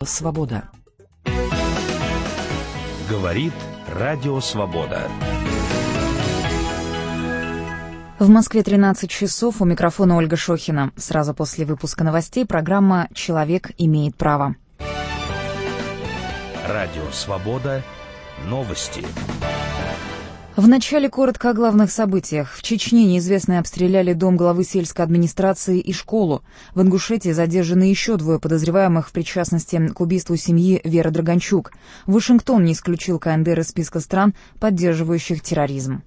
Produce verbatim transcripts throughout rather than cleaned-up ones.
«Свобода». Говорит Радио Свобода. В Москве тринадцать часов, у микрофона Ольга Шохина. Сразу после выпуска новостей программа «Человек имеет право». Радио Свобода. Новости. Вначале коротко о главных событиях. В Чечне неизвестные обстреляли дом главы сельской администрации и школу. В Ингушетии задержаны еще двое подозреваемых в причастности к убийству семьи Веры Драганчук. Вашингтон не исключил КНДР из списка стран, поддерживающих терроризм.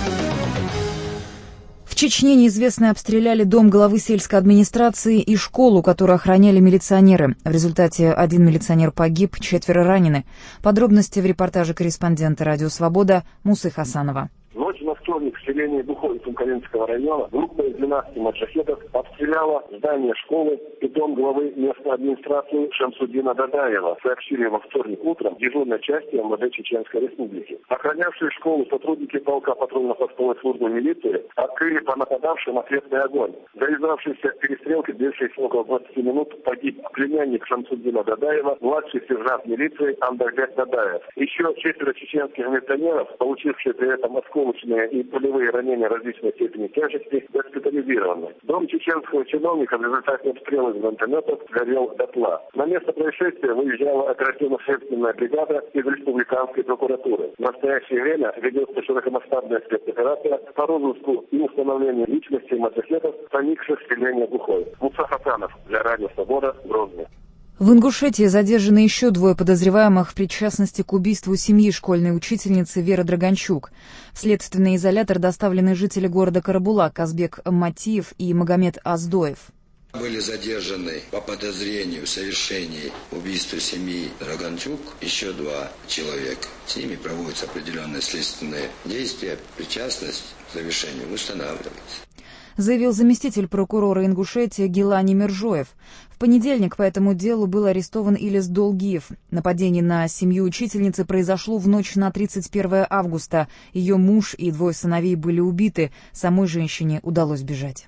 В Чечне неизвестные обстреляли дом главы сельской администрации и школу, которую охраняли милиционеры. В результате один милиционер погиб, четверо ранены. Подробности в репортаже корреспондента «Радио Свобода» Мусы Хасанова. Ночью на вторник в селении Бухой Тумкалинского района группа из двенадцати маджахедов обстреляла здание школы и дом главы местной администрации Шамсуддина Дадаева, сообщили во вторник утром дежурной части МВД Чеченской Республики. Охранявшие школу сотрудники полка патрульно-постовой службы милиции открыли по нападавшим ответный огонь. В завязавшейся перестрелке, длившейся около двадцати минут, погиб племянник Шамсуддина Дадаева, младший сержант милиции Амбарбек Дадаев. Еще четверо чеченских милиционеров, получившие при этом осколочные и пулевые ранения различной степени тяжести, госпитализированы. Дом чеченского чиновника в результате обстрела из гранатометов горел дотла. На место происшествия выезжала оперативно-следственная бригада из республиканской прокуратуры. В настоящее время ведется широкомасштабная спецоперация по розыску и установлению личности маджахедов, проникших в селение Бухой. Муса Хасанов для Радио Свобода, Грозный. В Ингушетии задержаны еще двое подозреваемых в причастности к убийству семьи школьной учительницы Веры Драганчук. В следственный изолятор доставлены жители города Карабула Казбек Матиев и Магомед Аздоев. Были задержаны по подозрению в совершении убийства семьи Драганчук еще два человека. С ними проводятся определенные следственные действия. Причастность к совершению устанавливается, Заявил заместитель прокурора Ингушетии Гилани Миржоев. В понедельник по этому делу был арестован Илис Долгиев. Нападение на семью учительницы произошло в ночь на тридцать первое августа. Ее муж и двое сыновей были убиты. Самой женщине удалось бежать.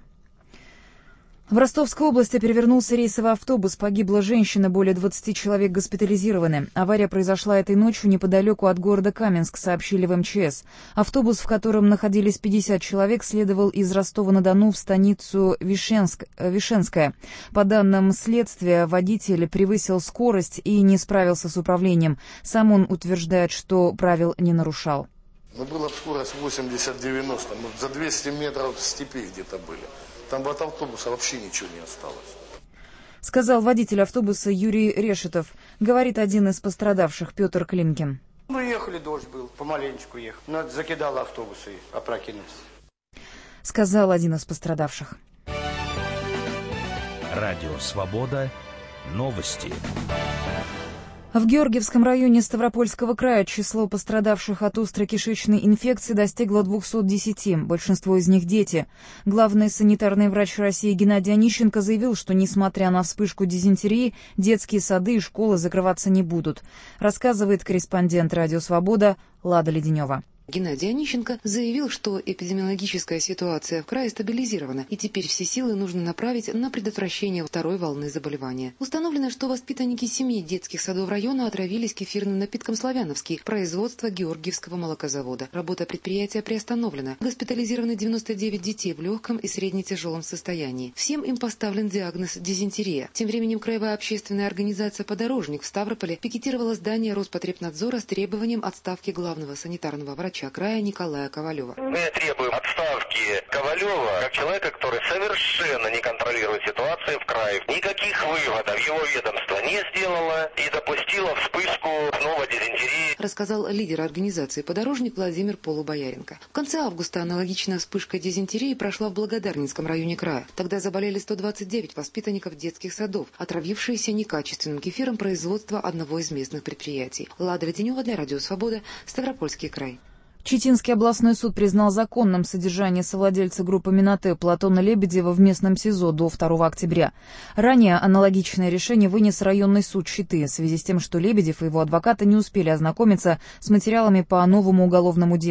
В Ростовской области перевернулся рейсовый автобус, погибла женщина, более двадцати человек госпитализированы. Авария произошла этой ночью неподалеку от города Каменск, сообщили в эм че эс. Автобус, в котором находились пятьдесят человек, следовал из Ростова-на-Дону в станицу Вишенск, Вишенская. По данным следствия, водитель превысил скорость и не справился с управлением. Сам он утверждает, что правил не нарушал. Ну, была скорость восемьдесят-девяносто, мы за двести метров в степи где-то были. Там от автобуса вообще ничего не осталось. Сказал водитель автобуса Юрий Решетов, говорит один из пострадавших Петр Климкин. Мы ехали, дождь был, помаленечку ехали. Но закидало автобусы, опрокинулись. Сказал один из пострадавших. Радио Свобода. Новости. В Георгиевском районе Ставропольского края число пострадавших от острой кишечной инфекции достигло двухсот десяти, большинство из них дети. Главный санитарный врач России Геннадий Онищенко заявил, что, несмотря на вспышку дизентерии, детские сады и школы закрываться не будут. Рассказывает корреспондент «Радио Свобода» Лада Леденева. Геннадий Онищенко заявил, что эпидемиологическая ситуация в крае стабилизирована, и теперь все силы нужно направить на предотвращение второй волны заболевания. Установлено, что воспитанники семи детских садов района отравились кефирным напитком «Славяновский» производства Георгиевского молокозавода. Работа предприятия приостановлена. Госпитализированы девяносто девять детей в легком и средне-тяжелом состоянии. Всем им поставлен диагноз дизентерия. Тем временем краевая общественная организация «Подорожник» в Ставрополе пикетировала здание Роспотребнадзора с требованием отставки главного санитарного врача края Николая Ковалева. Мы требуем отставки Ковалева как человека, который совершенно не контролирует ситуацию в крае. Никаких выводов его ведомство не сделало и допустило вспышку снова дизентерии, рассказал лидер организации «Подорожник» Владимир Полубояренко. В конце августа аналогичная вспышка дизентерии прошла в Благодарнинском районе края. Тогда заболели сто двадцать девять воспитанников детских садов, отравившиеся некачественным кефиром производства одного из местных предприятий. Лада Леденева для Радио Свобода, Ставропольский край. Читинский областной суд признал законным содержание совладельца группы «Минотэ» Платона Лебедева в местном СИЗО до второго октября. Ранее аналогичное решение вынес районный суд Читы в связи с тем, что Лебедев и его адвокаты не успели ознакомиться с материалами по новому уголовному делу.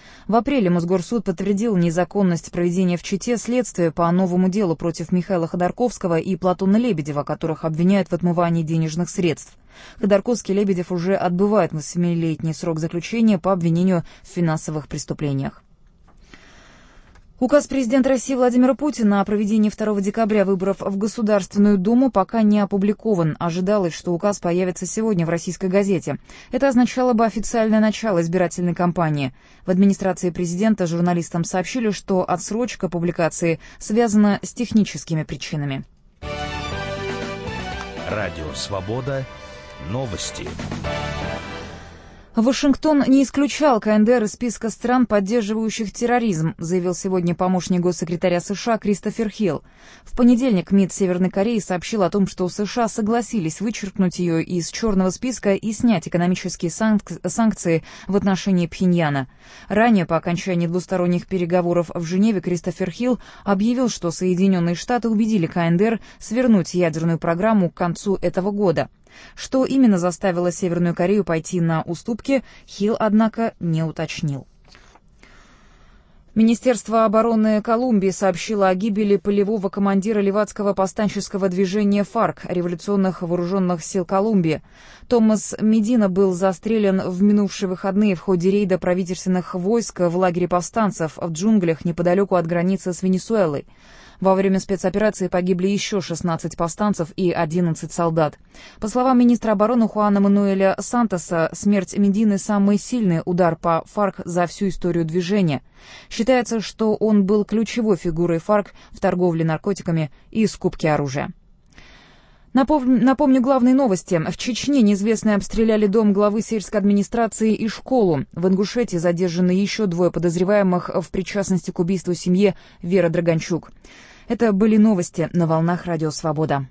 В апреле Мосгорсуд подтвердил незаконность проведения в Чите следствия по новому делу против Михаила Ходорковского и Платона Лебедева, которых обвиняют в отмывании денежных средств. Ходорковский и Лебедев уже отбывают восьмилетний срок заключения по обвинению в финансовых преступлениях. Указ президента России Владимира Путина о проведении второго декабря выборов в Государственную Думу пока не опубликован. Ожидалось, что указ появится сегодня в «Российской газете». Это означало бы официальное начало избирательной кампании. В администрации президента журналистам сообщили, что отсрочка публикации связана с техническими причинами. Радио «Свобода». Новости. Вашингтон не исключал КНДР из списка стран, поддерживающих терроризм, заявил сегодня помощник госсекретаря США Кристофер Хилл. В понедельник МИД Северной Кореи сообщил о том, что США согласились вычеркнуть ее из черного списка и снять экономические санк- санкции в отношении Пхеньяна. Ранее, по окончании двусторонних переговоров в Женеве, Кристофер Хилл объявил, что Соединенные Штаты убедили КНДР свернуть ядерную программу к концу этого года. Что именно заставило Северную Корею пойти на уступки, Хилл, однако, не уточнил. Министерство обороны Колумбии сообщило о гибели полевого командира левацкого повстанческого движения ФАРК, революционных вооруженных сил Колумбии. Томас Медина был застрелен в минувшие выходные в ходе рейда правительственных войск в лагере повстанцев в джунглях неподалеку от границы с Венесуэлой. Во время спецоперации погибли еще шестнадцать повстанцев и одиннадцать солдат. По словам министра обороны Хуана Мануэля Сантоса, смерть Медины – самый сильный удар по ФАРК за всю историю движения. Считается, что он был ключевой фигурой ФАРК в торговле наркотиками и скупке оружия. Напомню, напомню главные новости. В Чечне неизвестные обстреляли дом главы сельской администрации и школу. В Ингушетии задержаны еще двое подозреваемых в причастности к убийству семьи Веры Драганчук. Это были новости на волнах Радио Свобода.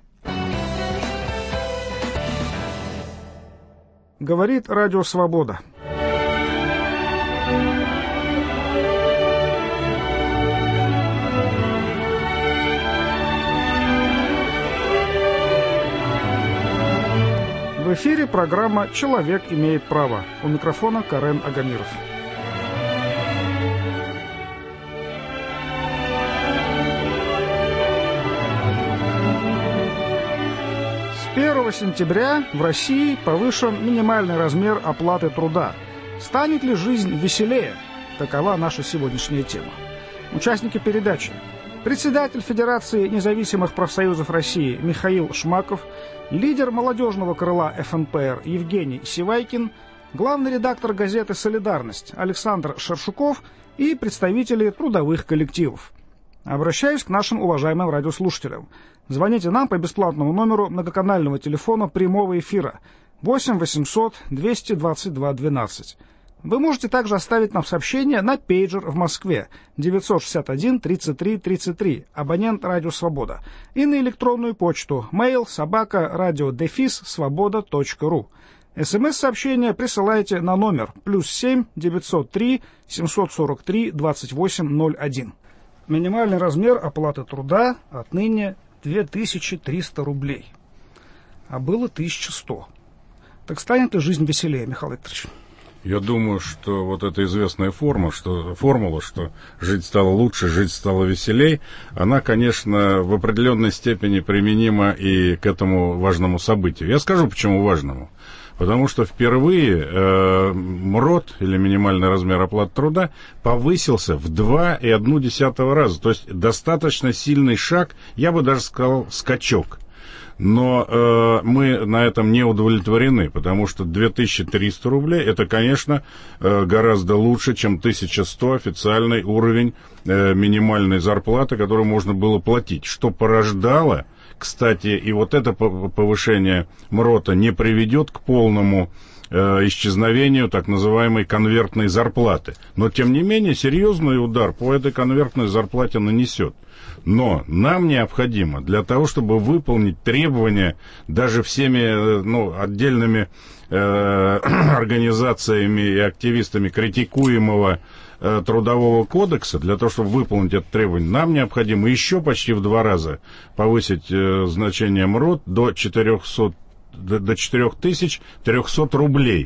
Говорит Радио Свобода. В эфире программа «Человек имеет право». У микрофона Карен Агамиров. С первого сентября в России повышен минимальный размер оплаты труда. Станет ли жизнь веселее? Такова наша сегодняшняя тема. Участники передачи: председатель Федерации независимых профсоюзов России Михаил Шмаков, лидер молодежного крыла эф эн пэ эр Евгений Сивайкин, главный редактор газеты «Солидарность» Александр Шершуков и представители трудовых коллективов. Обращаюсь к нашим уважаемым радиослушателям. Звоните нам по бесплатному номеру многоканального телефона прямого эфира восемь восемьсот двести двадцать два двенадцать. Вы можете также оставить нам сообщение на пейджер в Москве девятьсот шестьдесят один тридцать три тридцать три, абонент Радио Свобода, и на электронную почту mail собака радио дефис свобода точка ру. СМС-сообщение присылайте на номер плюс семь девятьсот три семьсот сорок три двадцать восемь ноль один. Минимальный размер оплаты труда отныне две тысячи триста рублей, а было тысяча сто. Так станет ли жизнь веселее, Михаил Викторович? Я думаю, что вот эта известная форма, что, формула, что жить стало лучше, жить стало веселей, она, конечно, в определенной степени применима и к этому важному событию. Я скажу, почему важному. Потому что впервые э, МРОТ, или минимальный размер оплаты труда, повысился в два и одну десятую раза. То есть достаточно сильный шаг, я бы даже сказал, скачок. Но э, мы на этом не удовлетворены, потому что две тысячи триста рублей, это, конечно, э, гораздо лучше, чем тысяча сто официальный уровень э, минимальной зарплаты, которую можно было платить, что порождало... Кстати, и вот это повышение МРОТа не приведет к полному э, исчезновению так называемой конвертной зарплаты. Но, тем не менее, серьезный удар по этой конвертной зарплате нанесет. Но нам необходимо для того, чтобы выполнить требования даже всеми ну, отдельными э, организациями и активистами критикуемого Трудового кодекса, для того, чтобы выполнить это требование, нам необходимо еще почти в два раза повысить э, значение МРОТ до четырехсот до четырех тысяч трехсот рублей.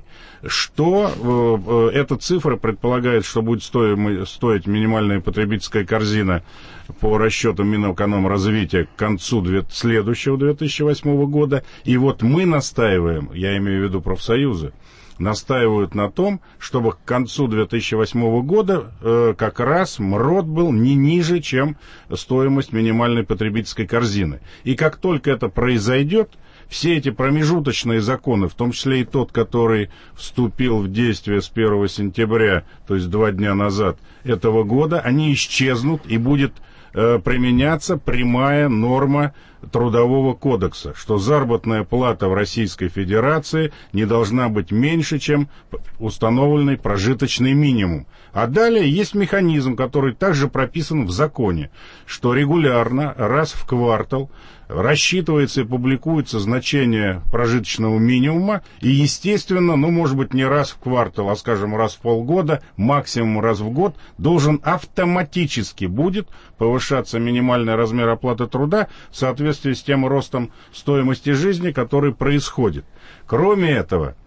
Что э, эта цифра предполагает, что будет стоить, стоить минимальная потребительская корзина по расчетам Минэкономразвития к концу две, следующего две тысячи восьмого года. И вот мы настаиваем, я имею в виду профсоюзы, настаивают на том, чтобы к концу две тысячи восьмого года э, как раз МРОТ был не ниже, чем стоимость минимальной потребительской корзины. И как только это произойдет, все эти промежуточные законы, в том числе и тот, который вступил в действие с первого сентября, то есть два дня назад этого года, они исчезнут, и будет э, применяться прямая норма Трудового кодекса, что заработная плата в Российской Федерации не должна быть меньше, чем установленный прожиточный минимум. А далее есть механизм, который также прописан в законе, что регулярно, раз в квартал, рассчитывается и публикуется значение прожиточного минимума, и, естественно, ну, может быть, не раз в квартал, а, скажем, раз в полгода, максимум раз в год, должен автоматически будет повышаться минимальный размер оплаты труда в соответствии с тем ростом стоимости жизни, который происходит. Кроме этого,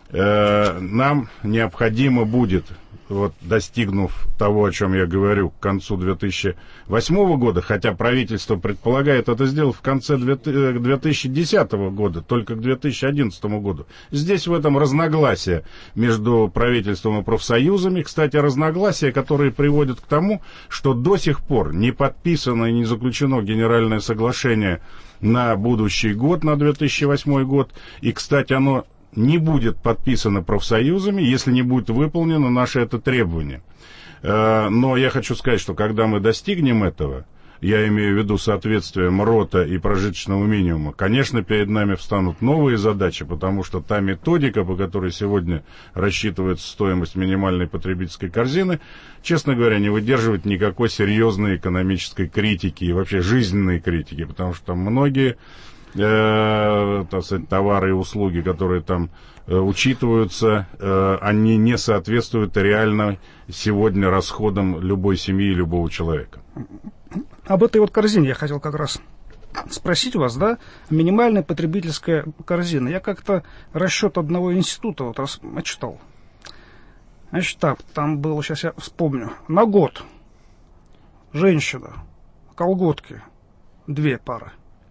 э, нам необходимо будет, вот, достигнув того, о чем я говорю, к концу две тысячи восьмого года, хотя правительство предполагает это сделать в конце две тысячи десятого года, только к две тысячи одиннадцатому году. Здесь в этом разногласия между правительством и профсоюзами. Кстати, разногласия, которые приводят к тому, что до сих пор не подписано и не заключено генеральное соглашение на будущий год, на две тысячи восьмой год. И, кстати, оно не будет подписано профсоюзами, если не будет выполнено наше это требование. Но я хочу сказать, что когда мы достигнем этого, я имею в виду соответствие МРОТа и прожиточного минимума, конечно, перед нами встанут новые задачи, потому что та методика, по которой сегодня рассчитывается стоимость минимальной потребительской корзины, честно говоря, не выдерживает никакой серьезной экономической критики и вообще жизненной критики, потому что многие Э, так сказать, товары и услуги, которые там э, учитываются, э, они не соответствуют реально сегодня расходам любой семьи и любого человека. Об этой вот корзине я хотел как раз спросить у вас, да, минимальная потребительская корзина. Я как-то расчет одного института вот раз читал. Значит так, там было, сейчас я вспомню, на год женщина, колготки, две пары.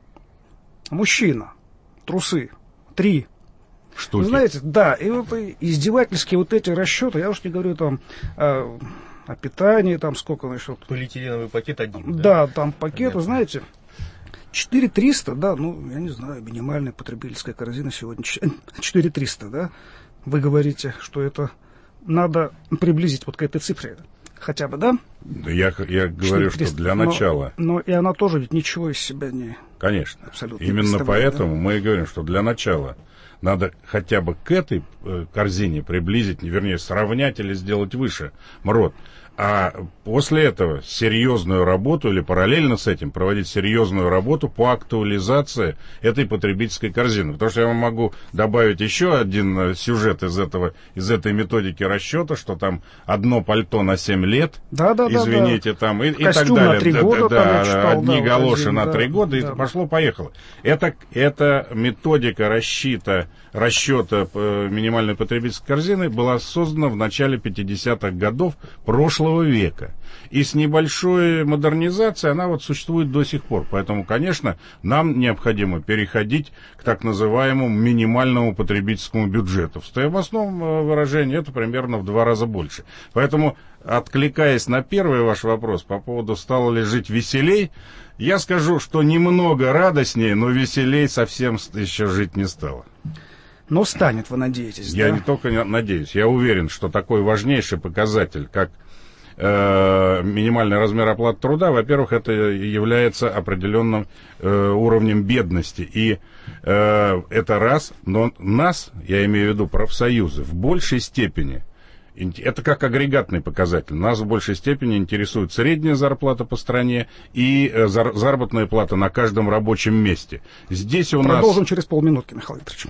Мужчина, трусы, три. Штуки. Знаете, да, и вот издевательские вот эти расчеты, я уж не говорю там о, о питании, там сколько насчет. Полиэтиленовый пакет один. Да, да, там пакеты, понятно. Знаете, четыре триста, да, ну, я не знаю, минимальная потребительская корзина сегодня четыре триста, да. Вы говорите, что это надо приблизить вот к этой цифре. Хотя бы, да? Я, я говорю, что для начала. Но, но и она тоже ведь ничего из себя не... Конечно. Абсолютно. Именно поэтому да? мы и говорим, что для начала надо хотя бы к этой э, корзине приблизить, вернее, сравнять или сделать выше МРОТ. А после этого серьезную работу или параллельно с этим проводить серьезную работу по актуализации этой потребительской корзины. Потому что я вам могу добавить еще один сюжет из этого, из этой методики расчета, что там одно пальто на семь лет, да, да, извините, да, там и, и так на далее. три года, да, там, читал, одни да, галоши один, на да, три года, да. и пошло-поехало. Это, это методика расчета, расчета минимальной потребительской корзины была создана в начале пятидесятых годов прошлого века. И с небольшой модернизацией она вот существует до сих пор. Поэтому, конечно, нам необходимо переходить к так называемому минимальному потребительскому бюджету. В стоимостном выражении это примерно в два раза больше. Поэтому, откликаясь на первый ваш вопрос по поводу, стало ли жить веселей, я скажу, что немного радостнее, но веселей совсем еще жить не стало. Но станет, вы надеетесь, Я да? не только надеюсь, я уверен, что такой важнейший показатель, как э, минимальный размер оплаты труда, во-первых, это является определенным э, уровнем бедности. И э, это раз, но нас, я имею в виду профсоюзы, в большей степени, это как агрегатный показатель, нас в большей степени интересует средняя зарплата по стране и э, зар, заработная плата на каждом рабочем месте. Здесь у Продолжим нас... Продолжим через полминутки, Михаил Викторович.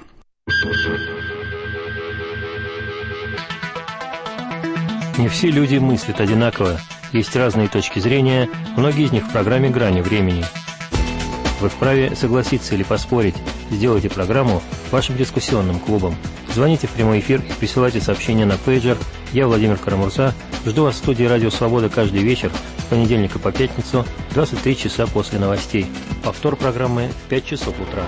Не все люди мыслят одинаково. Есть разные точки зрения, многие из них в программе «Грани времени». Вы вправе согласиться или поспорить. Сделайте программу вашим дискуссионным клубом. Звоните в прямой эфир, присылайте сообщения на пейджер. Я Владимир Карамурза. Жду вас в студии «Радио Свобода» каждый вечер с понедельника по пятницу, двадцать три часа после новостей. Повтор программы в пять часов утра.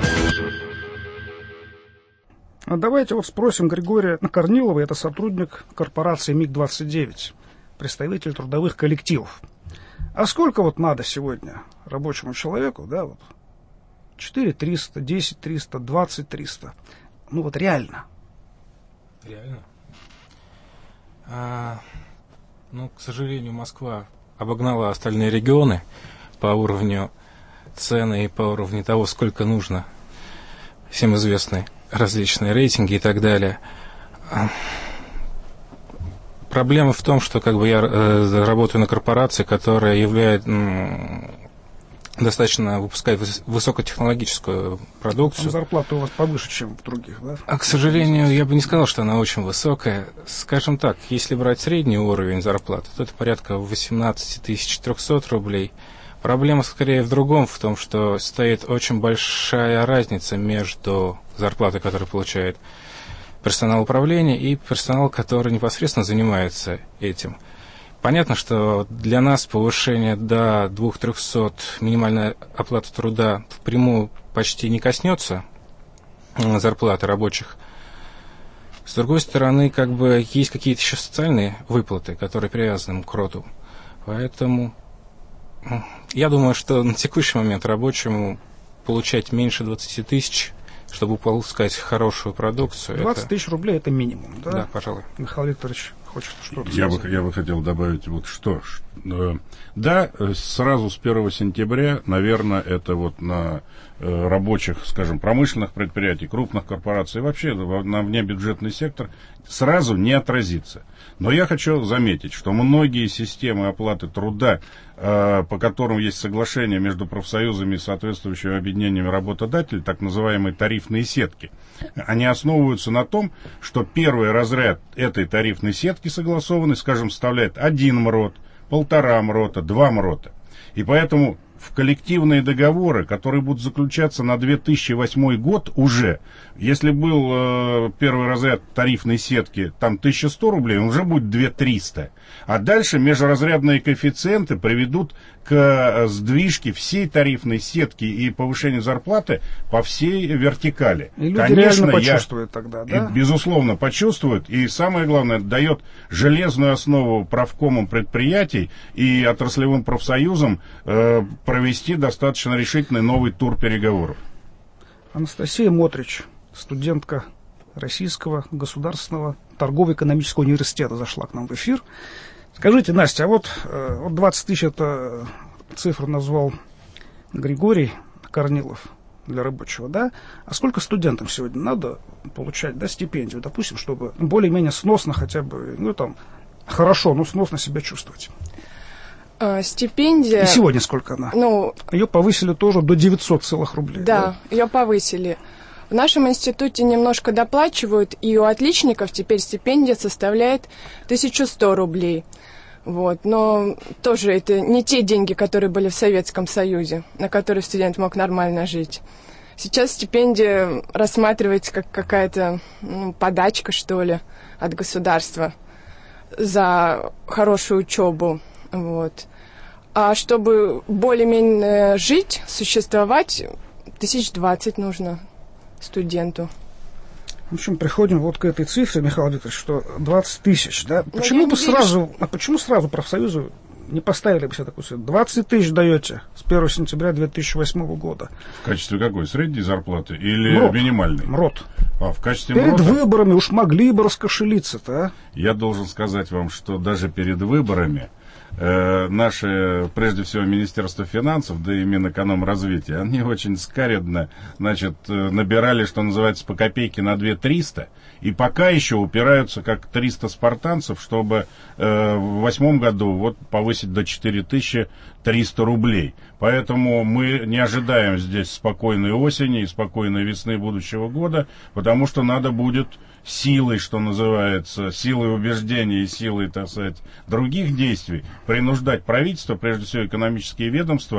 А давайте вот спросим Григория Корнилова, это сотрудник корпорации МиГ двадцать девять, представитель трудовых коллективов. А сколько вот надо сегодня рабочему человеку, да, вот четыре триста, десять триста, двадцать триста, ну вот реально? Реально? А, ну, к сожалению, Москва обогнала остальные регионы по уровню цены и по уровню того, сколько нужно. Всем известны различные рейтинги и так далее. Проблема в том, что как бы я э, работаю на корпорации, которая является м, достаточно выпускает выс- высокотехнологическую продукцию. Там зарплата у вас повыше, чем в других, да? А, к сожалению, я бы не сказал, что она очень высокая. Скажем так, если брать средний уровень зарплаты, то это порядка восемнадцать тысяч триста рублей. Проблема скорее в другом, в том, что стоит очень большая разница между зарплатой, которую получает персонал управления, и персонал, который непосредственно занимается этим. Понятно, что для нас повышение до двух трехсот минимальной оплаты труда впрямую почти не коснется зарплаты рабочих. С другой стороны, как бы есть какие-то еще социальные выплаты, которые привязаны к роду. Поэтому я думаю, что на текущий момент рабочему получать меньше двадцати тысяч, чтобы выпускать хорошую продукцию. двадцать тысяч рублей это минимум, да? Да, пожалуй. Михаил Викторович хочет что-то я сказать. бы, я бы хотел добавить вот что. Да, сразу с первого сентября, наверное, это вот на рабочих, скажем, промышленных предприятий, крупных корпораций, вообще на внебюджетный сектор сразу не отразится. Но я хочу заметить, что многие системы оплаты труда, по которым есть соглашение между профсоюзами и соответствующими объединениями работодателей, так называемые тарифные сетки, они основываются на том, что первый разряд этой тарифной сетки согласованной, скажем, составляет один МРОТ, полтора МРОТа, два МРОТа. И поэтому в коллективные договоры, которые будут заключаться на две тысячи восьмой год уже, если был э, первый разряд тарифной сетки, там тысяча сто рублей, он уже будет две тысячи триста. А дальше межразрядные коэффициенты приведут к сдвижке всей тарифной сетки и повышению зарплаты по всей вертикали. И люди Конечно, реально я, почувствуют тогда, да? И, безусловно, почувствуют. И самое главное, дает железную основу правкомам предприятий и отраслевым профсоюзам э, провести достаточно решительный новый тур переговоров. Анастасия Мотрич, студентка Российского государственного торгово-экономического университета, зашла к нам в эфир. Скажите, Настя, а вот, вот двадцать тысяч это цифру назвал Григорий Корнилов для рабочего, да? А сколько студентам сегодня надо получать, да, стипендию, допустим, чтобы более-менее сносно хотя бы, ну там, хорошо, но сносно себя чувствовать? А, стипендия... И сегодня сколько она? Ну, ее повысили тоже до девятисот целых рублей. Да, да, ее повысили. В нашем институте немножко доплачивают, и у отличников теперь стипендия составляет тысячу сто рублей. Вот. Но тоже это не те деньги, которые были в Советском Союзе, на которые студент мог нормально жить. Сейчас стипендия рассматривается как какая-то ну, подачка, что ли, от государства за хорошую учебу. Вот. А чтобы более-менее жить, существовать, тысяч двадцать нужно студенту. В общем, приходим вот к этой цифре, Михаил Викторович, что двадцать тысяч, да? Почему бы сразу, а почему сразу профсоюзы не поставили бы себе такую цифру? двадцать тысяч даете с первого сентября две тысячи восьмого года. В качестве какой? Средней зарплаты или МРОТ. минимальной? МРОТ. А, в качестве перед МРОТа? выборами уж могли бы раскошелиться-то, а? Я должен сказать вам, что даже перед выборами э, наше, прежде всего, Министерство финансов, да и Минэкономразвития, они очень скаредно, значит, набирали, что называется, по копейке на две тысячи триста, и пока еще упираются как триста спартанцев, чтобы э, в восьмом году вот повысить до четыре тысячи триста рублей. Поэтому мы не ожидаем здесь спокойной осени и спокойной весны будущего года, потому что надо будет силой, что называется, силой убеждений и силой, так сказать, других действий принуждать правительство, прежде всего экономические ведомства,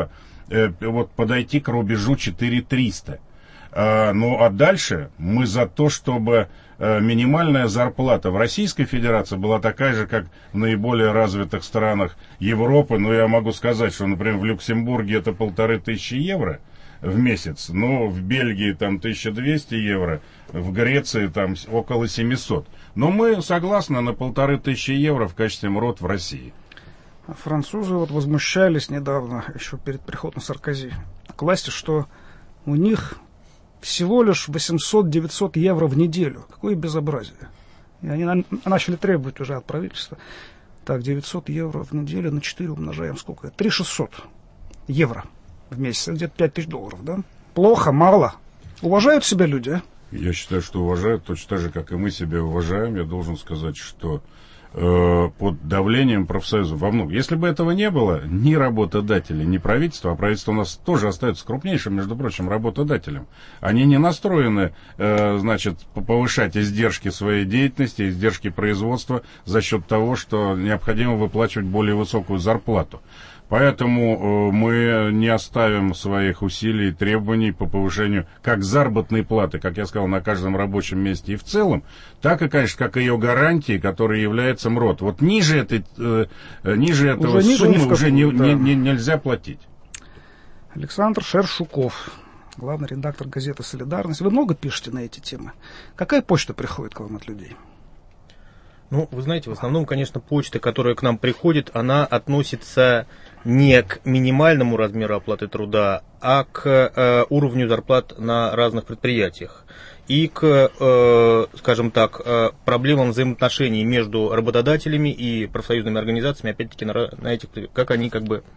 э, вот подойти к рубежу четыре триста. Э, ну а дальше мы за то, чтобы э, минимальная зарплата в Российской Федерации была такая же, как в наиболее развитых странах Европы. Но я могу сказать, что, например, в Люксембурге это полторы тысячи евро в месяц, но в Бельгии там тысяча двести евро, в Греции там около семьсот. Но мы согласны на полторы тысячи евро в качестве МРОТ в России. Французы вот возмущались недавно, еще перед приходом Саркози к власти, что у них всего лишь восемьсот-девятьсот евро в неделю. Какое безобразие. И они на- начали требовать уже от правительства. Так, девятьсот евро в неделю на четыре умножаем сколько? три тысячи шестьсот евро в месяц. Где-то пять тысяч долларов, да? Плохо, мало. Уважают себя люди, а? Я считаю, что уважают точно так же, как и мы себя уважаем. Я должен сказать, что э, под давлением профсоюзов во многом. Если бы этого не было, ни работодатели, ни правительство, а правительство у нас тоже остается крупнейшим, между прочим, работодателем. Они не настроены, э, значит, повышать издержки своей деятельности, издержки производства за счет того, что необходимо выплачивать более высокую зарплату. Поэтому мы не оставим своих усилий и требований по повышению как заработной платы, как я сказал, на каждом рабочем месте и в целом, так и, конечно, как ее гарантии, которой является МРОТ. Вот ниже, этой, э, ниже этого уже суммы ниже, уже не, да. не, не, нельзя платить. Александр Шершуков, главный редактор газеты «Солидарность». Вы много пишете на эти темы? Какая почта приходит к вам от людей? Ну, вы знаете, в основном, конечно, почта, которая к нам приходит, она относится не к минимальному размеру оплаты труда, а к э, уровню зарплат на разных предприятиях. И к, э, скажем так, э, проблемам взаимоотношений между работодателями и профсоюзными организациями, опять-таки, на, на этих, как они как бы,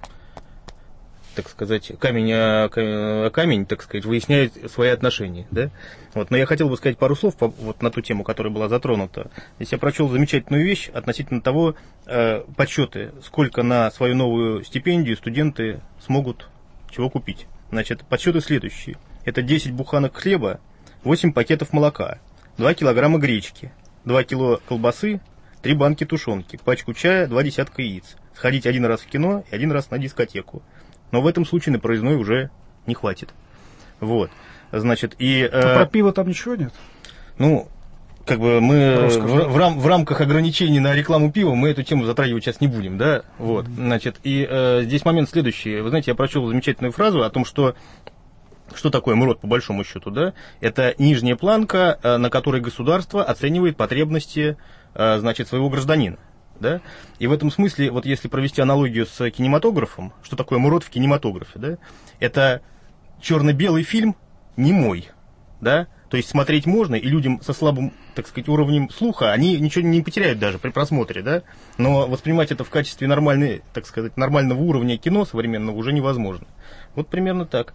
так сказать, камень о камень, так сказать, выясняют свои отношения, да? Вот, но я хотел бы сказать пару слов по, вот на ту тему, которая была затронута. Здесь я прочел замечательную вещь относительно того, э, подсчеты, сколько на свою новую стипендию студенты смогут чего купить. Значит, подсчеты следующие. Это десять буханок хлеба, восемь пакетов молока, два килограмма гречки, два кило колбасы, три банки тушенки, пачку чая, два десятка яиц. Сходить один раз в кино и один раз на дискотеку. Но в этом случае на проездной уже не хватит. Вот. Значит, и... А э, про пиво там ничего нет? Ну, как бы мы в, в, рам, в рамках ограничений на рекламу пива мы эту тему затрагивать сейчас не будем, да? Вот. Значит, и э, здесь момент следующий. Вы знаете, я прочел замечательную фразу о том, что что такое МРОТ по большому счету, да? Это нижняя планка, э, на которой государство оценивает потребности, э, значит, своего гражданина. Да? И в этом смысле, вот если провести аналогию с кинематографом, что такое МРОТ в кинематографе, да? Это черно-белый фильм немой, да? То есть смотреть можно, и людям со слабым, так сказать, уровнем слуха, они ничего не потеряют даже при просмотре, да? Но воспринимать это в качестве нормальной, так сказать, нормального уровня кино современного уже невозможно. Вот примерно так.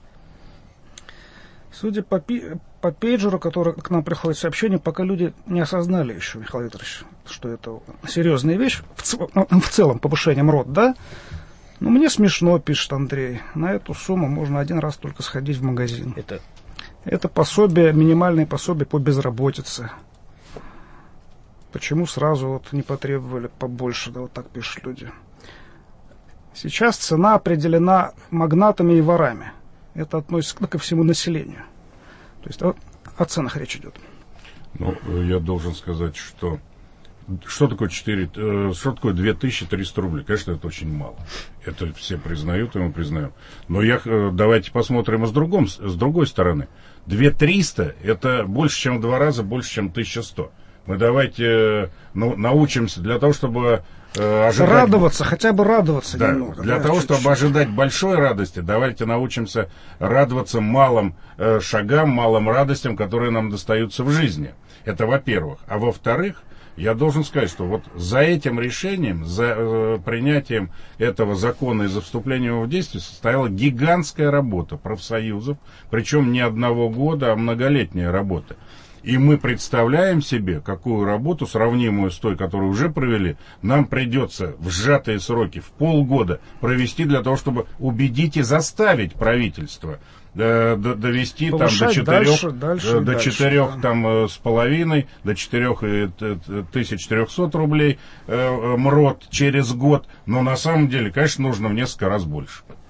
Судя по, пи- по пейджеру, который к нам приходит сообщение, пока люди не осознали еще, Михаил Викторович, что это серьезная вещь, в, ц- в целом повышение МРОТ, да? Ну, мне смешно, пишет Андрей. На эту сумму можно один раз только сходить в магазин. Это, это пособие, минимальное пособие по безработице. Почему сразу вот не потребовали побольше, да, вот так пишут люди. Сейчас цена определена магнатами и ворами. Это относится ко всему населению. То есть о, о ценах речь идет. Ну, я должен сказать, что что такое четыре, э, что такое две тысячи триста рублей? Конечно, это очень мало. Это все признают, и мы признаем. Но я, э, давайте посмотрим с, другом, с другой стороны. две тысячи триста это больше, чем в два раза, больше, чем тысяча сто. Мы давайте э, ну, научимся для того, чтобы э, ожидать... Радоваться, хотя бы радоваться да, немного. Для да, того, чуть-чуть. чтобы ожидать большой радости, давайте научимся радоваться малым э, шагам, малым радостям, которые нам достаются в жизни. Это во-первых. А во-вторых, я должен сказать, что вот за этим решением, за э, принятием этого закона и за вступлением его в действие состояла гигантская работа профсоюзов, причем не одного года, а многолетняя работа. И мы представляем себе, какую работу, сравнимую с той, которую уже провели, нам придется в сжатые сроки, в полгода провести для того, чтобы убедить и заставить правительство э, довести там, до четырех, дальше, дальше, до дальше, четырех да. там, с половиной, до четырех тысяч четырехсот рублей э, МРОТ через год. Но на самом деле, конечно, нужно в несколько раз больше.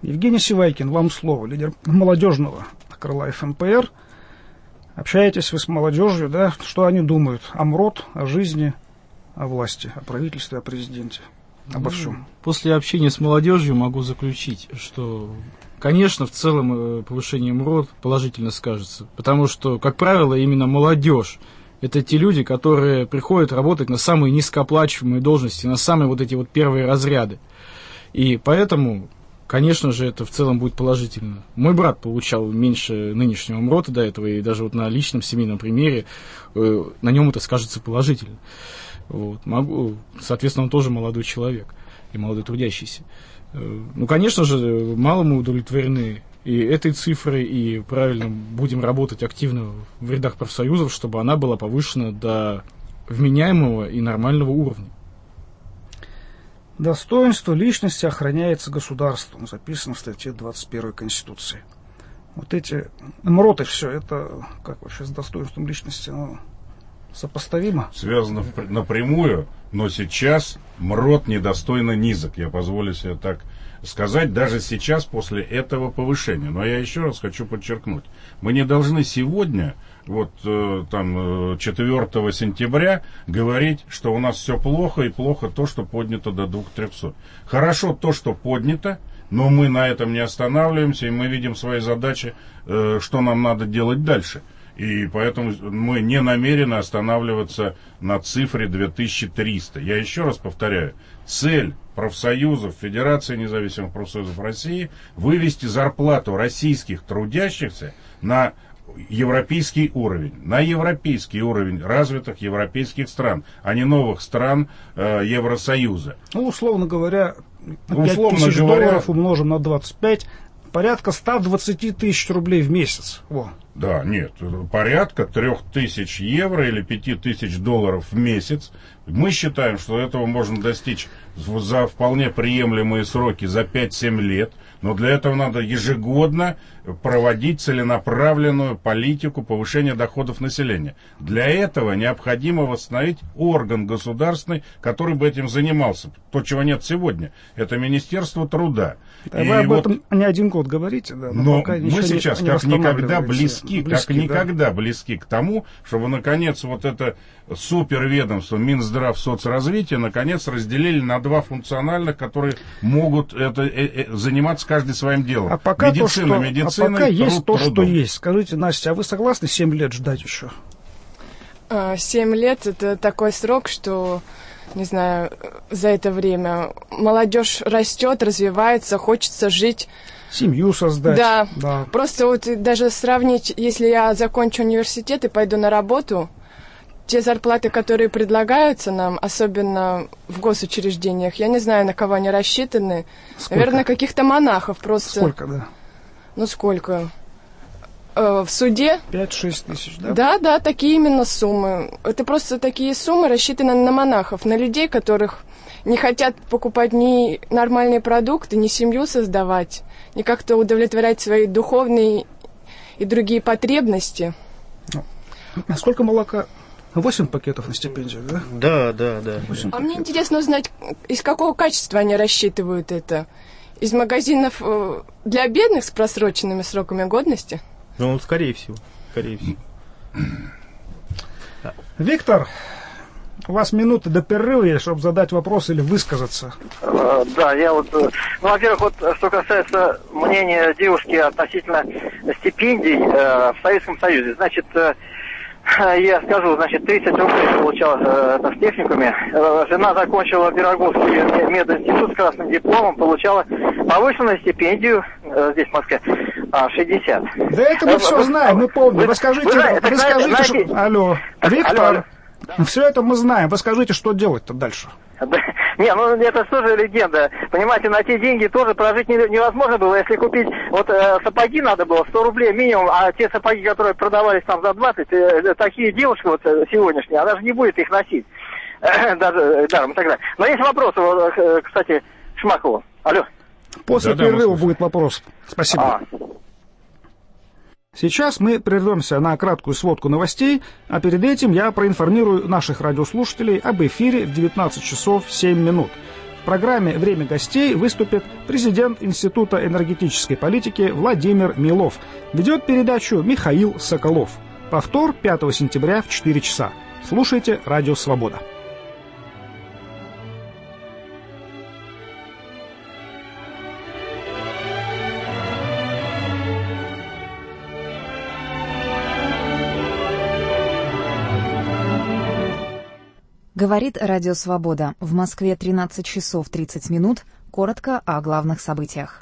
Евгений Сивайкин, вам слово, лидер молодежного крыла эф эм пэ эр. Общаетесь вы с молодежью, да? Что они думают о МРОТ, о жизни, о власти, о правительстве, о президенте, обо всем? После общения с молодежью могу заключить, что, конечно, в целом повышение МРОТ положительно скажется, потому что, как правило, именно молодежь — это те люди, которые приходят работать на самые низкооплачиваемые должности, на самые вот эти вот первые разряды. И поэтому, конечно же, это в целом будет положительно. Мой брат получал меньше нынешнего МРОТа до этого, и даже вот на личном семейном примере э, на нем это скажется положительно. Вот. Могу, соответственно, он тоже молодой человек и молодой трудящийся. Э, ну, конечно же, мало мы удовлетворены и этой цифрой, и правильно будем работать активно в рядах профсоюзов, чтобы она была повышена до вменяемого и нормального уровня. Достоинство личности охраняется государством, записано в статье двадцать первой Конституции. Вот эти МРОТы, все это, как вообще с достоинством личности, ну, сопоставимо? Связано напрямую, но сейчас МРОТ недостойно низок, я позволю себе так сказать, даже сейчас после этого повышения. Но я еще раз хочу подчеркнуть, мы не должны сегодня, вот э, там четвёртого сентября, говорить, что у нас все плохо, и плохо то, что поднято до двух тысяч трёхсот. Хорошо то, что поднято, но мы на этом не останавливаемся, и мы видим свои задачи, э, что нам надо делать дальше. И поэтому мы не намерены останавливаться на цифре две тысячи триста. Я еще раз повторяю, цель профсоюзов, Федерации независимых профсоюзов России — вывести зарплату российских трудящихся на европейский уровень, на европейский уровень развитых европейских стран, а не новых стран э, Евросоюза. Ну, условно говоря, условно пять тысяч говоря, долларов умножим на двадцать пять, порядка ста двадцати тысяч рублей в месяц. Во. Да, нет, порядка трех тысяч евро или пяти тысяч долларов в месяц. Мы считаем, что этого можно достичь за вполне приемлемые сроки, за пять-семь лет. Но для этого надо ежегодно проводить целенаправленную политику повышения доходов населения. Для этого необходимо восстановить орган государственный, который бы этим занимался. То, чего нет сегодня, это Министерство труда. Да, вы об вот, этом не один год говорите. Да, но но пока мы сейчас не, как не никогда близки, близки, как да. никогда близки к тому, чтобы, наконец, вот это суперведомство Минздрав соцразвития, наконец, разделили на два функциональных, которые могут это, э, э, заниматься каждый своим делом. А пока медицина, то, что, медицина, а пока труд, есть то, трудом. что есть. Скажите, Настя, а вы согласны семь лет ждать еще? Семь лет — это такой срок, что, не знаю, за это время молодежь растет, развивается, хочется жить. Семью создать. Да. да. Просто вот даже сравнить, если я закончу университет и пойду на работу, те зарплаты, которые предлагаются нам, особенно в госучреждениях, я не знаю, на кого они рассчитаны. Сколько? Наверное, каких-то монахов просто. Сколько, да? Ну, сколько? Э, в суде? пять-шесть тысяч, да? Да, да, такие именно суммы. Это просто такие суммы рассчитаны на монахов, на людей, которых не хотят покупать ни нормальные продукты, ни семью создавать, ни как-то удовлетворять свои духовные и другие потребности. А сколько молока? Восемь пакетов на стипендию, да? Да, да, да. А пакетов. мне интересно узнать, из какого качества они рассчитывают это? Из магазинов э, для бедных с просроченными сроками годности? Ну, скорее всего. Скорее всего. Виктор, у вас минуты до перерыва есть, чтобы задать вопрос или высказаться. Uh, да, я вот, ну, во-первых, вот, что касается мнения девушки относительно стипендий э, в Советском Союзе, значит, э, я скажу, значит, тридцать рублей получала э, это в техникуме. Э, жена закончила Пироговский мединститут с красным дипломом, получала повышенную стипендию э, здесь, в Москве, а, шестьдесят. Да это мы э, все вы, знаем, мы помним. Вы, вы скажите, вы, вы, вы скажите, знаете, что... Алло, Виктор, алло, алло. Все это мы знаем. Вы скажите, что делать-то дальше? Не, ну это тоже легенда. Понимаете, на те деньги тоже прожить невозможно было. Если купить, вот э, сапоги надо было, сто рублей минимум, а те сапоги, которые продавались там за двадцать, э, такие девушки вот сегодняшние, она же не будет их носить. Э, даже даром и так далее. Но есть вопрос, э, кстати, Шмакову. Алло. После да, перерыва да, будет вопрос. Спасибо. А. Сейчас мы прервемся на краткую сводку новостей, а перед этим я проинформирую наших радиослушателей об эфире в девятнадцать часов семь минут. В В программе «Время гостей» выступит президент Института энергетической политики Владимир Милов. Ведет передачу Михаил Соколов. Повтор пятого сентября в четыре часа. Слушайте «Радио Свобода». Говорит Радио Свобода. В Москве тринадцать часов тридцать минут. Коротко о главных событиях.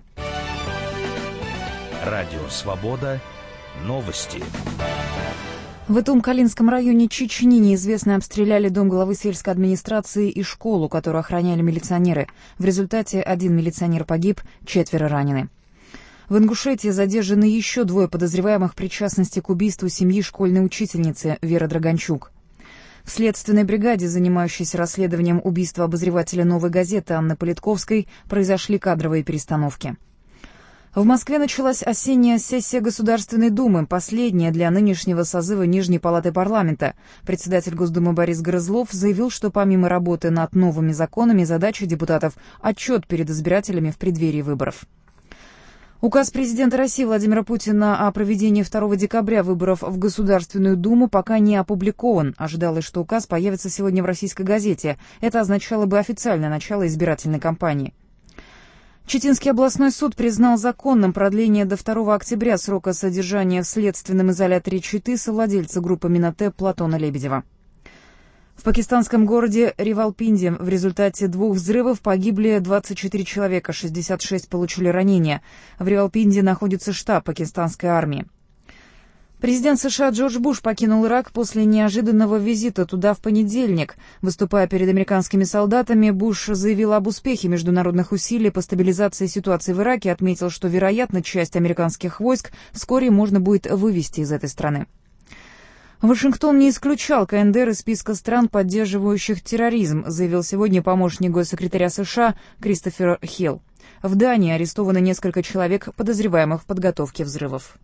Радио Свобода. Новости. В Итум-Калинском районе Чечни неизвестные обстреляли дом главы сельской администрации и школу, которую охраняли милиционеры. В результате один милиционер погиб, четверо ранены. В Ингушетии задержаны еще двое подозреваемых в причастности к убийству семьи школьной учительницы Веры Драгончук. В следственной бригаде, занимающейся расследованием убийства обозревателя «Новой газеты» Анны Политковской, произошли кадровые перестановки. В Москве началась осенняя сессия Государственной Думы, последняя для нынешнего созыва Нижней палаты парламента. Председатель Госдумы Борис Грызлов заявил, что помимо работы над новыми законами, задача депутатов – отчет перед избирателями в преддверии выборов. Указ президента России Владимира Путина о проведении второго декабря выборов в Государственную Думу пока не опубликован. Ожидалось, что указ появится сегодня в «Российской газете». Это означало бы официальное начало избирательной кампании. Читинский областной суд признал законным продление до второго октября срока содержания в следственном изоляторе Читы совладельца группы Минотэ Платона Лебедева. В пакистанском городе Равалпинди в результате двух взрывов погибли двадцать четыре человека, шестьдесят шесть получили ранения. В Равалпинди находится штаб пакистанской армии. Президент США Джордж Буш покинул Ирак после неожиданного визита туда в понедельник. Выступая перед американскими солдатами, Буш заявил об успехе международных усилий по стабилизации ситуации в Ираке и отметил, что, вероятно, часть американских войск вскоре можно будет вывести из этой страны. Вашингтон не исключал КНДР из списка стран, поддерживающих терроризм, заявил сегодня помощник госсекретаря США Кристофер Хилл. В Дании арестовано несколько человек, подозреваемых в подготовке взрывов.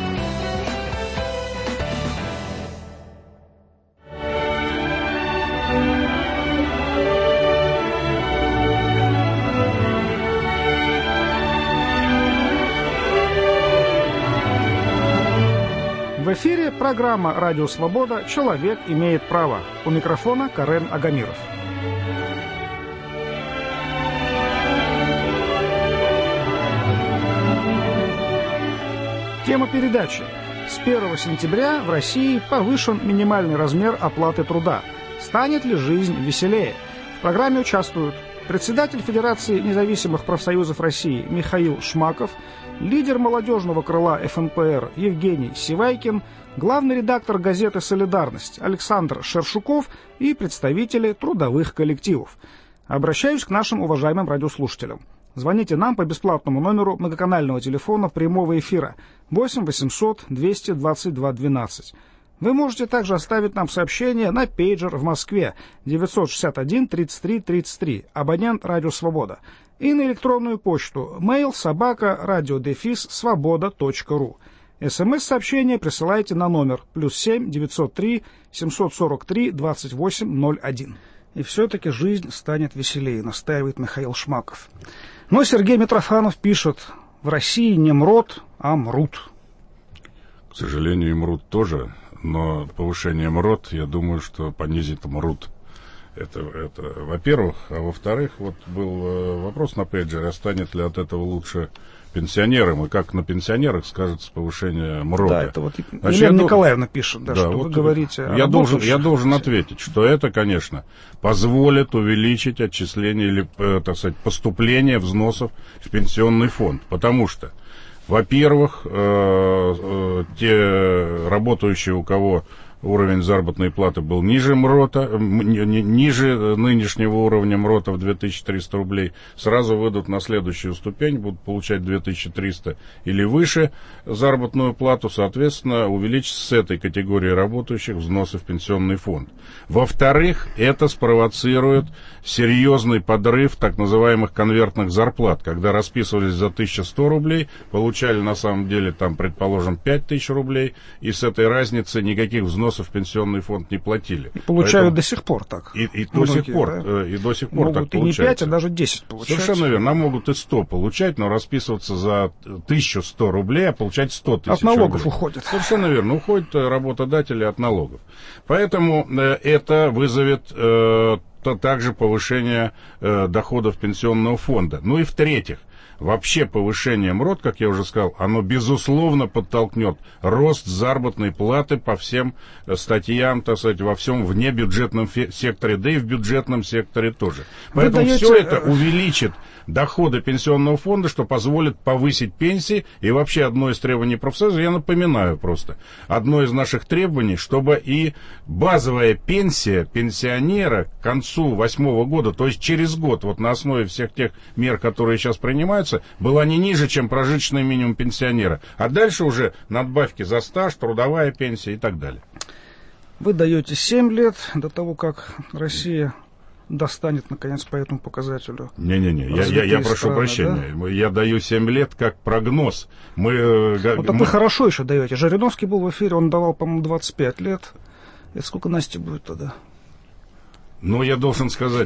В эфире программа «Радио Свобода. Человек имеет право». У микрофона Карен Агамиров. Тема передачи. С первого сентября в России повышен минимальный размер оплаты труда. Станет ли жизнь веселее? В программе участвуют председатель Федерации независимых профсоюзов России Михаил Шмаков, лидер молодежного крыла эф эн пэ эр Евгений Сивайкин, главный редактор газеты «Солидарность» Александр Шершуков и представители трудовых коллективов. Обращаюсь к нашим уважаемым радиослушателям. Звоните нам по бесплатному номеру многоканального телефона прямого эфира восемь восемьсот двести двадцать два двенадцать. Вы можете также оставить нам сообщение на пейджер в Москве девятьсот шестьдесят один тридцать три тридцать три, абонент «Радио Свобода», и на электронную почту mail собака радиодефис свобода точка ру. СМС-сообщение присылайте на номер плюс семь девятьсот три семьсот сорок три двадцать восемь ноль один. И все-таки жизнь станет веселее, настаивает Михаил Шмаков. Но Сергей Митрофанов пишет: в России не мрот, а мрут. К сожалению, и мрут тоже. Но повышение МРОТ, я думаю, что понизит МРУТ. Это, это во-первых. А во-вторых, вот был вопрос на пейджере, станет ли от этого лучше пенсионерам, и как на пенсионерах скажется повышение МРОТа. Да, это вот Елена Николаевна пишет, да, да, что вот вы говорите. Я должен, я должен ответить, что это, конечно, позволит увеличить отчисление или, так сказать, поступление взносов в пенсионный фонд. Потому что, во-первых, э, э, те работающие, у кого уровень заработной платы был ниже МРОТа, ниже нынешнего уровня МРОТа в две тысячи триста рублей, сразу выйдут на следующую ступень, будут получать две тысячи триста или выше заработную плату, соответственно, увеличится с этой категории работающих взносы в пенсионный фонд. Во-вторых, это спровоцирует серьезный подрыв так называемых конвертных зарплат, когда расписывались за тысячу сто рублей, получали на самом деле, там, предположим, пять тысяч рублей, и с этой разницы никаких взносов взносов в пенсионный фонд не платили. И получают Поэтому... до сих пор так. И, и, до, сих пор, да? и до сих пор могут так и получается. не пять, а даже десять получать. Совершенно верно. Нам могут и сто получать, но расписываться за тысячу сто рублей, а получать сто тысяч от налогов рублей. Уходит. Совершенно верно. Уходят работодатели от налогов. Поэтому э, это вызовет э, то, также повышение э, доходов пенсионного фонда. Ну и в-третьих, вообще повышение МРОТ, как я уже сказал, оно безусловно подтолкнет рост заработной платы по всем статьям, так сказать, во всем внебюджетном секторе, да и в бюджетном секторе тоже. Вы Поэтому даете... все это увеличит доходы пенсионного фонда, что позволит повысить пенсии. И вообще одно из требований профсоюза, я напоминаю просто, одно из наших требований, чтобы и базовая пенсия пенсионера к концу восьмого года, то есть через год, вот на основе всех тех мер, которые сейчас принимаются, была не ниже, чем прожиточный минимум пенсионера. А дальше уже надбавки за стаж, трудовая пенсия и так далее. Вы даете семь лет до того, как Россия достанет, наконец, по этому показателю. Не-не-не, я, я, я прошу страны, прощения. Да? Я даю семь лет как прогноз. Мы, вот мы... вы хорошо еще даете. Жириновский был в эфире, он давал, по-моему, двадцать пять лет. Это сколько Насте будет тогда? Ну, я должен сказать...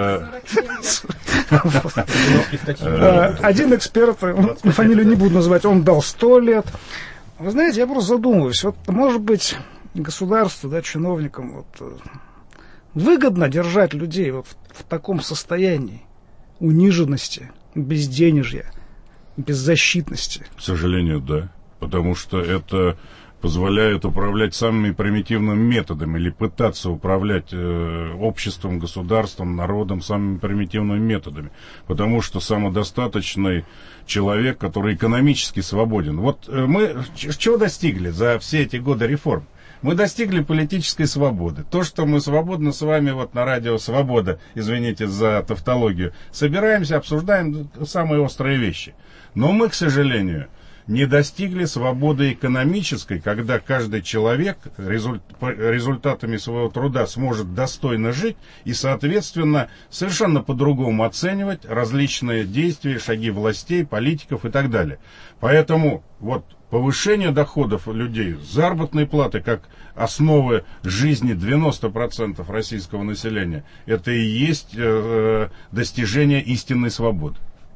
Один эксперт, фамилию не буду называть, он дал сто лет. Вы знаете, я просто задумываюсь. Вот, может быть, государству, да, чиновникам... Вот, выгодно держать людей вот в, в таком состоянии униженности, безденежья, беззащитности? К сожалению, да. Потому что это позволяет управлять самыми примитивными методами или пытаться управлять э, обществом, государством, народом самыми примитивными методами. Потому что самодостаточный человек, который экономически свободен. Вот э, мы чего достигли за все эти годы реформ? Мы достигли политической свободы. То, что мы свободно с вами вот на радио «Свобода», извините за тавтологию, собираемся, обсуждаем самые острые вещи. Но мы, к сожалению, не достигли свободы экономической, когда каждый человек результатами своего труда сможет достойно жить и, соответственно, совершенно по-другому оценивать различные действия, шаги властей, политиков и так далее. Поэтому вот повышение доходов людей, заработной платы как основы жизни девяноста процентов российского населения, это и есть э, достижение истинной свободы.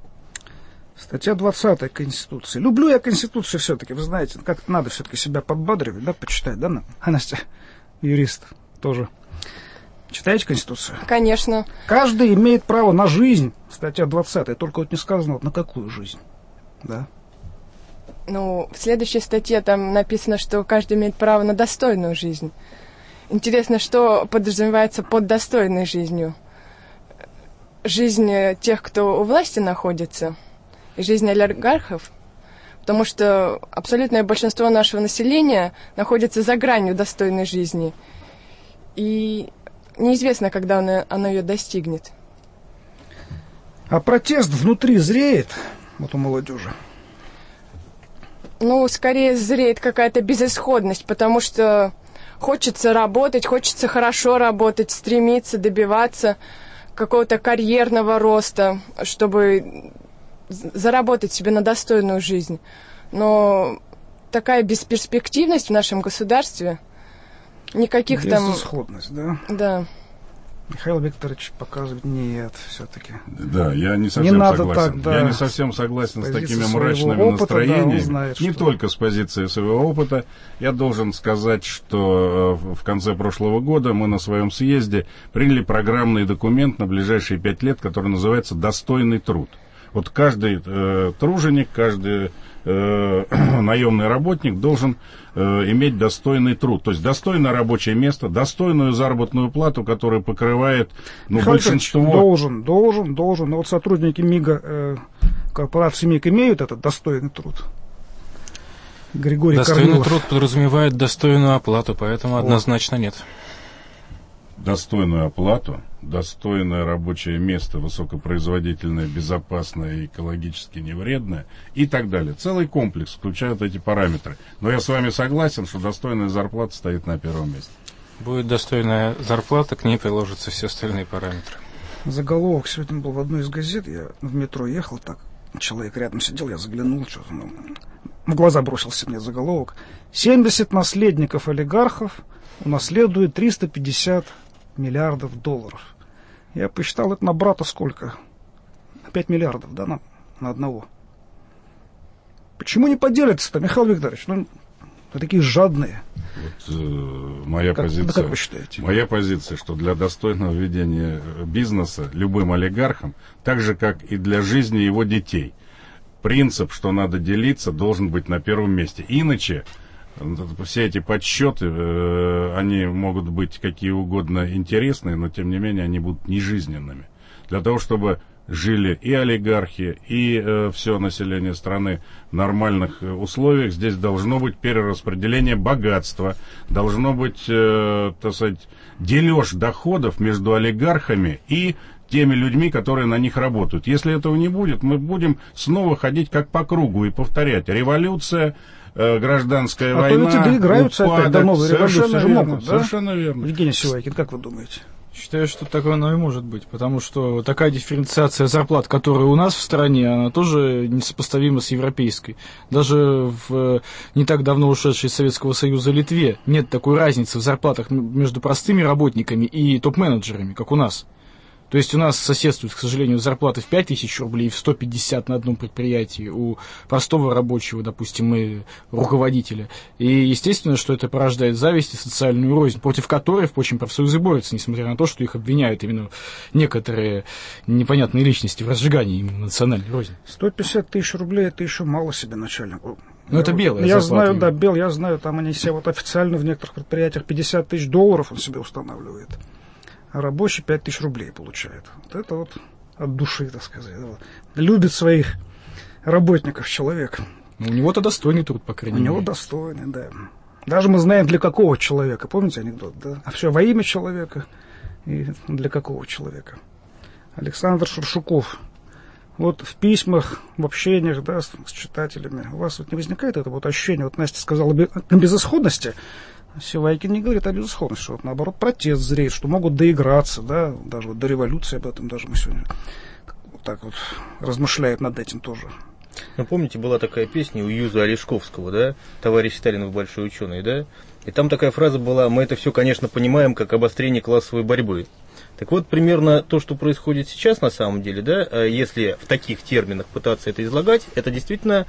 Статья двадцатая Конституции. Люблю я Конституцию все-таки, вы знаете, как-то надо все-таки себя подбадривать, да, почитать, да, а Настя, юрист, тоже. Читаете Конституцию? Конечно. Каждый имеет право на жизнь, статья двадцатая, только вот не сказано, вот на какую жизнь, да. Ну, в следующей статье там написано, что каждый имеет право на достойную жизнь. Интересно, что подразумевается под достойной жизнью? Жизнь тех, кто у власти находится, и жизнь олигархов? Потому что абсолютное большинство нашего населения находится за гранью достойной жизни. И неизвестно, когда оно, оно ее достигнет. А протест внутри зреет, вот у молодежи? Ну, скорее зреет какая-то безысходность, потому что хочется работать, хочется хорошо работать, стремиться добиваться какого-то карьерного роста, чтобы заработать себе на достойную жизнь. Но такая бесперспективность в нашем государстве, никаких там... Безысходность, да? Да. Михаил Викторович показывает, нет, все-таки. Да, я не совсем не согласен. Так, да. Я не совсем согласен с, с такими мрачными опыта, настроениями. Да, знает, не что... только с позиции своего опыта. Я должен сказать, что в конце прошлого года мы на своем съезде приняли программный документ на ближайшие пять лет, который называется «Достойный труд». Вот каждый э, труженик, каждый э, наемный работник должен э, иметь достойный труд. То есть достойное рабочее место, достойную заработную плату, которая покрывает ну, Михаил большинство... Должен, должен, должен. Но вот сотрудники МИГа, э, корпорации МИГ имеют этот достойный труд? Григорий Достойный Корнилов. труд подразумевает достойную оплату, поэтому вот. Однозначно нет. Достойную оплату, достойное рабочее место, высокопроизводительное, безопасное, экологически невредное и так далее. Целый комплекс включает эти параметры. Но я с вами согласен, что достойная зарплата стоит на первом месте. Будет достойная зарплата, к ней приложатся все остальные параметры. Заголовок сегодня был в одной из газет. Я в метро ехал, так человек рядом сидел, я заглянул, что-то, ну, в глаза бросился мне заголовок. семьдесят наследников олигархов унаследуют триста пятьдесят миллиардов долларов. Я посчитал, это на брата сколько? пять миллиардов, да, на, на одного. Почему не поделятся-то, Михаил Викторович? Ну, вы такие жадные. Вот, э, моя как, позиция, да как вы считаете? Моя позиция, что для достойного ведения бизнеса любым олигархом, так же, как и для жизни его детей, принцип, что надо делиться, должен быть на первом месте. Иначе все эти подсчеты, э, они могут быть какие угодно интересные, но тем не менее они будут нежизненными. Для того, чтобы жили и олигархи, и э, все население страны в нормальных э, условиях, здесь должно быть перераспределение богатства, должно быть, э, так сказать, дележ доходов между олигархами и теми людьми, которые на них работают. Если этого не будет, мы будем снова ходить как по кругу и повторять: революция, э, гражданская а война, а то ведь доиграются упадок. опять до новой революции же могут, да? Совершенно верно. Евгений Силайкин, как вы думаете? Считаю, что такое оно и может быть, потому что такая дифференциация зарплат, которая у нас в стране, она тоже несопоставима с европейской. Даже в не так давно ушедшей из Советского Союза Литве нет такой разницы в зарплатах между простыми работниками и топ-менеджерами, как у нас. То есть у нас соседствуют, к сожалению, зарплаты в пять тысяч рублей, в сто пятьдесят на одном предприятии у простого рабочего, допустим, и руководителя. И естественно, что это порождает зависть и социальную рознь, против которой, впрочем, профсоюзы борются, несмотря на то, что их обвиняют именно некоторые непонятные личности в разжигании именно национальной розни. сто пятьдесят тысяч рублей — это еще мало себе начальнику. Ну, это белая Я зарплата. знаю, да, бел, я знаю, там они себе вот официально в некоторых предприятиях пятьдесят тысяч долларов он себе устанавливает. А рабочий пять тысяч рублей получает. Вот это вот от души, так сказать. Вот. Любит своих работников человек. Ну, у него-то достойный труд, по крайней мере. У него достойный, да. Даже мы знаем, для какого человека. Помните анекдот, да? А все во имя человека и для какого человека. Александр Шуршуков. Вот в письмах, в общениях, да, с, с читателями у вас вот не возникает это вот ощущение, вот Настя сказала о безысходности, Силайкин не говорит о безысходности, что вот, наоборот, протест зреет, что могут доиграться, да, даже вот до революции об этом даже мы сегодня вот так вот размышляем над этим тоже. Ну, помните, была такая песня у Юза Олешковского, да, «Товарищ Сталинов большой ученый», да, и там такая фраза была: «Мы это все, конечно, понимаем как обострение классовой борьбы». Так вот, примерно то, что происходит сейчас на самом деле, да, если в таких терминах пытаться это излагать, это действительно